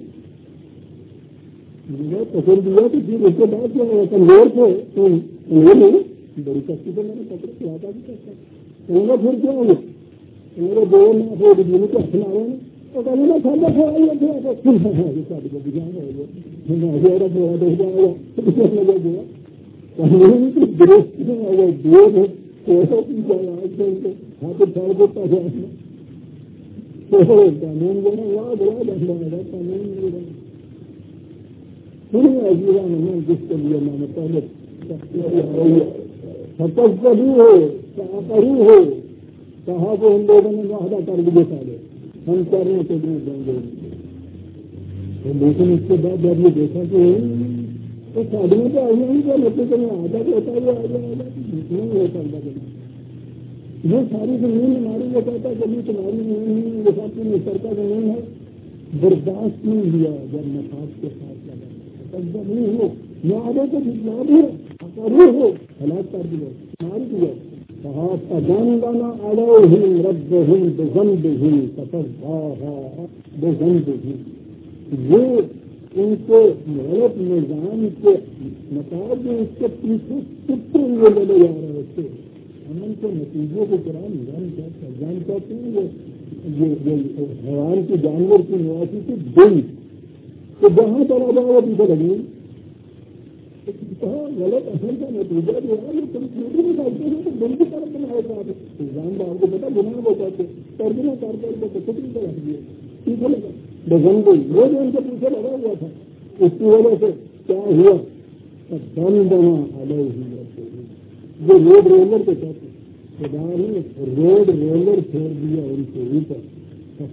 पकड़ दिया तो फिर उसके बाद जो कमजोर थे तो कमजोर नहीं बड़ी शक्ति से मैंने पकड़ खिलाता भी सकता कहूँगा फिर क्या हो मेरे दो ना थे बिजली के हथ मारे तो कहने का खाना खवाइए शादी को दिखाएगा थोड़ा देख जाएगा लगा गया कानून की दुरुस्त अगर दो थोड़ा पीछा हाथ छोड़ देता जाएगा तो कानून बोला वहाँ बड़ा बंदा है कानून नहीं बना सुनिए अजीबा ने जिसके लिए मैंने पहले सतस्वी हो चाकरी हो कहा कि हम लोगों ने वादा कर दिए सारे हम करने के लिए देंगे तो लेकिन इसके बाद जब ये देखा कि तो आदमी तो आइए ही क्या लेते तो आधा तो होता हुआ आ जाएगा नहीं होता ये सारी जमीन हमारी ये कहता जमीन तुम्हारी जमीन है ये साथ में सरकार जमीन है बर्दाश्त नहीं लिया जब नफाज के साथ लगा नहीं हो ये आगे तो जितना भी है روح ہو ہلاک کر دیا مار دیا کہا جانا علیہم ربہم بذنبہم فسواہا بذنبہم وہ ان کو غلط نظام کے مطابق اس کے پیچھے کتنے ہوئے لے جا رہے تھے امن کے نتیجے کے قرآن جان کہتے جان کہتے ہیں یہ حیوان کی جانور کی نواسی کی دل تو جہاں چلا جائے وہ پیچھے لگی کہاں غلط اثر کا نتیجہ جو ہے وہ کمپیوٹر میں ڈالتے ہیں تو دل کی طرف بنایا تھا ایگزام آپ کو پتا گناہ وہ کہتے ترجمہ کر کر کے چھٹی کر رکھ دیا پیچھے لگا بزن گئی وہ جو ان کے پیچھے لگا ہوا تھا اس کی وجہ سے کیا ہوا دم بنا علیہ جو روڈ رولر کو کہتے خدا نے روڈ رولر چھوڑ دیا ان کے اوپر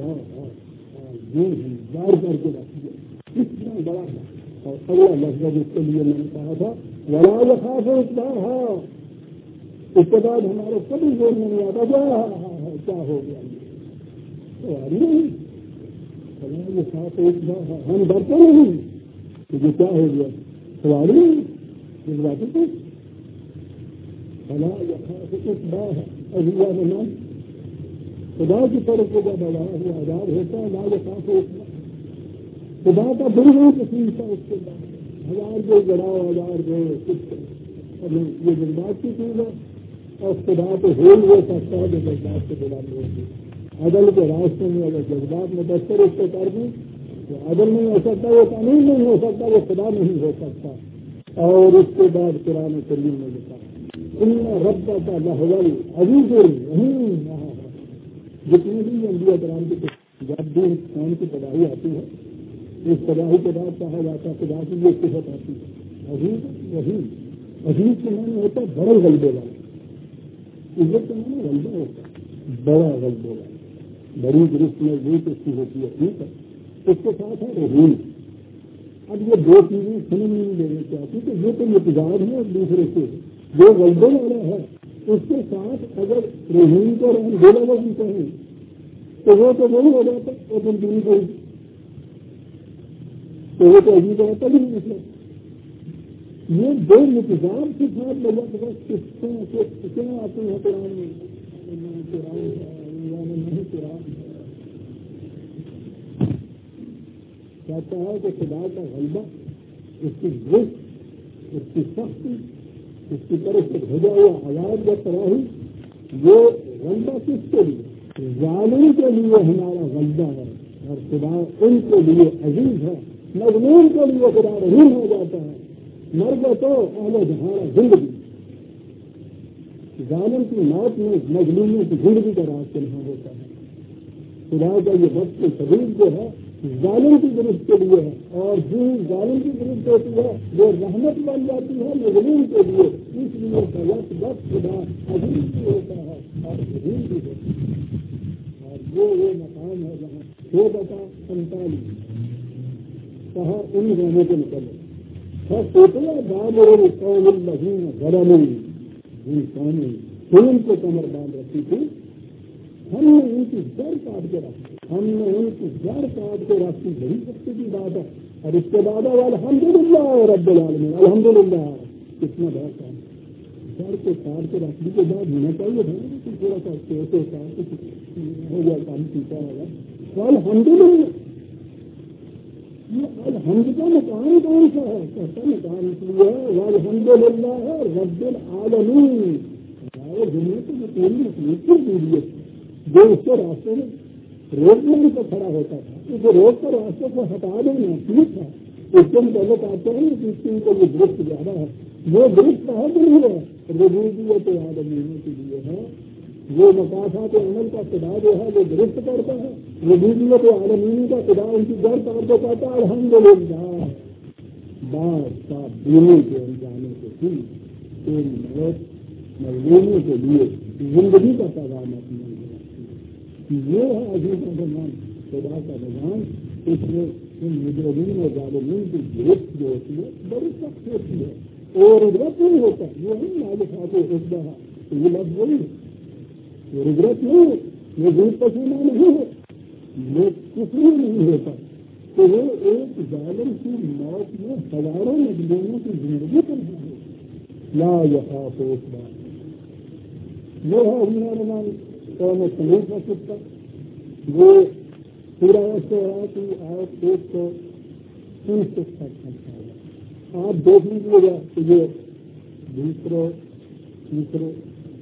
ہزار کر کے رکھ دیا کتنا بڑا تھا اور اگلا لفظ اس کے لیے میں نے کہا تھا ولا یخاف عقباہا اس کے بعد ہمارے کبھی زور میں نہیں آتا کیا کیا ہو گیا نہیں ولا یخاف عقباہا ہم ڈرتے نہیں کہ یہ کیا ہو گیا سواری اس بات کو ولا یخاف عقباہا اجزا بنا خدا کی طرف سے جب بڑا ہوا عذاب ہوتا ہے لا یخاف عقباہا خدا کا بڑا قسم تھا اس کے بعد ہزار جو گڑاؤ ہزار جو کچھ یہ جذبات کی چیز ہے اور خدا تو ہو ہی ہو سکتا ہے جو جذبات کے بڑا لوگ عدل کے راستے میں اگر جذبات میں دستر اس کو کر دیں تو عدل نہیں ہو سکتا وہ قانون نہیں ہو سکتا وہ خدا نہیں ہو سکتا اور اس کے بعد قرآن کریم میں لکھا ان رب کا لہول عزیز الرحیم جتنے بھی انبیاء کرام کی جب بھی انسان کی تباہی آتی ہے اس تباہی کے بعد کہا جاتا ہے خدا کی یہ صفت آتی ہے عزیز رحیم عزیز کے معنی ہوتا ہے بڑے غلبے والا عزت کے معنی غلبہ ہوتا ہے بڑا غلبے والا بڑی درست میں وہ اس کی ہوتی ہے ٹھیک ہے اس کے ساتھ ہے رحیم اب یہ دو چیزیں سمجھ نہیں لینا چاہتی کہ یہ تو متضاد ہے ایک دوسرے سے جو غلبے والا ہے اس کے ساتھ اگر رحیم کو رحم دو لوگ ہم کہیں تو وہ تو وہی ہو جاتا وہ تم دونوں کو تو وہ تو عجیب ہوتا ہی نہیں مطلب یہ دو متضاد کے ساتھ لگا بس کتنے آتے ہیں قرآن میں قرآن نہیں قرآن کہتا ہے کہ خدا کا غلبہ اس کی درست اس کی سختی اس کی طرف سے بھیجا ہوا عذاب یا تباہی وہ غلبہ کس کے لیے ظالم کے لیے ہمارا غلبہ ہے اور خدا ان کے لیے عزیز ہے مظلوم کے لیے خدا رحیم ہو جاتا ہے مرد تو اہل جہاں زندگی ظالم کی موت میں مظلوموں کی زندگی کا راستہ نہیں ہوتا ہے خدا کا یہ وقت شدید جو ہے ظالم کی گرفت کے لیے ہے اور جو ظالم کی گرفت ہوتی ہے وہ رحمت بن جاتی ہے مظلوم کے لیے اس لیے وقت وقت خدا عظیم بھی ہوتا ہے اور عظیم بھی ہوتا ہے اور وہ وہ مقام ہے جہاں دو بتا پینتالیس کہا ان گانوں کے نکلے سوچنا بابر قوم الذین ظلموا انسانی ان کو کمر باندھ رکھی تھی ہم نے ان کی جڑ کاٹ کے رکھی ہم نے ان کی جڑ کاٹ کے رکھی بڑی سختی کی بات ہے اور اس کے بعد الحمد للہ رب العالمین الحمد للہ کتنا بڑا کام جڑ کو کاٹ کے رکھنے کے بعد ہونا چاہیے تھا تھوڑا سا کیسے ہو گیا کام ٹھیکا ہوگا تو الحمد للہ یہ الحمد کا مقام کون سا ہے کہتا مقام اس لیے ہے الحمد للہ ہے رب العالمین دنیا کو پوری مخلوق کی دیجیے جو اس کے راستے میں روکنے کو کھڑا ہوتا تھا اسے روک کر راستے کو ہٹا دینا ٹھیک تھا اس دن پہلے کہتے ہیں کہ اس کو یہ درست زیادہ ہے وہ درست ہے کہ نہیں ہے ربوبیت عالمین کے لیے ہے وہ مقاصد عمل کا خدا جو ہے وہ درست کرتا ہے ربوبیت عالمین کا خدا ان کی جڑ کاٹ کے کہتا ہے الحمد للہ بات کا دینے کے انجانے کے بھی تیری موت مظلوموں کے لیے زندگی کا پیغام اپنا یہ ہے عزیز کا نظام خدا کا نظام اس میں ان مجرمین و ظالمین کی گرفت جو ہوتی ہے بڑی سخت ہوتی ہے اور رگرت نہیں ہوتا وہ نہیں مالکات اقدا ہے یہ لفظ وہی ہے یہ رگرت نہیں ہے یہ دل پسینہ نہیں ہے یہ کچھ نہیں ہوتا تو وہ ایک ظالم کی موت میں ہزاروں مظلوموں کی زندگی پر ہے لا يخاف عقباها. وہ ہے ابھی قوم سمود میں سکتا وہ پورا ایسے ہے کہ آپ ایک سو تیس تک پہنچا. آپ دیکھ لیجیے گا کہ یہ دوسرے تیسرے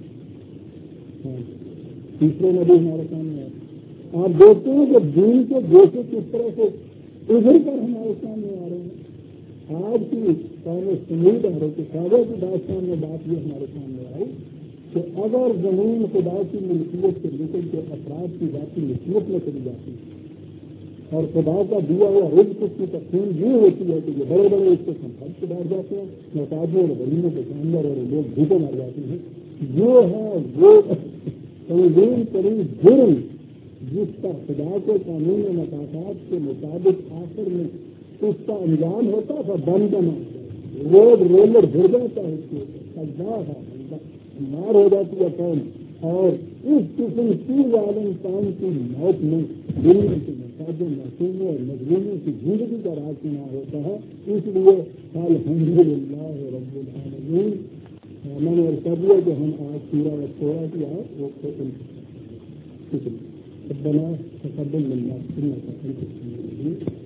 تیسرے نبی ہمارے سامنے ہے. آپ دیکھتے ہیں کہ دین کے گوشے کس طرح سے ابھر کر ہمارے سامنے آ رہے ہیں. آج کی قوم سمود آ رہے کہ سادہ کی داستان میں بات یہ ہمارے سامنے آئی کہ اگر زمین خدا کی ملکیت سے نکل کے افراد کی ذاتی ملکیت میں چلی جاتی ہے اور خدا کا دیا ہوا رزق کی تقسیم یہ ہوتی ہے کہ یہ بڑے بڑے اس کے سمپت سے بیٹھ جاتے ہیں محتاجوں اور غریبوں کے جانور اور لوگ بھوکے مر جاتے ہیں. یہ ہے وہ تنظیم ترین جرم جس کا خدا کے قانون مقاصد کے مطابق آخر میں اس کا انجام ہوتا تھا بند کرنا روڈ رولر بھر جاتا ہے اس کے مار ہو جاتی ہے قوم. اور اس قسم کی ظالم قوم کی موت میں دنیا کے محتاجوں معصوموں اور مظلوموں کی زندگی کا راز نہ ہوتا ہے. اس لیے الحمدللہ رب العالمین میں نے کر دیا کہ ہم آج پورا تھوڑا کیا ہے وہ ربنا تقبل منا انك انت السميع العليم.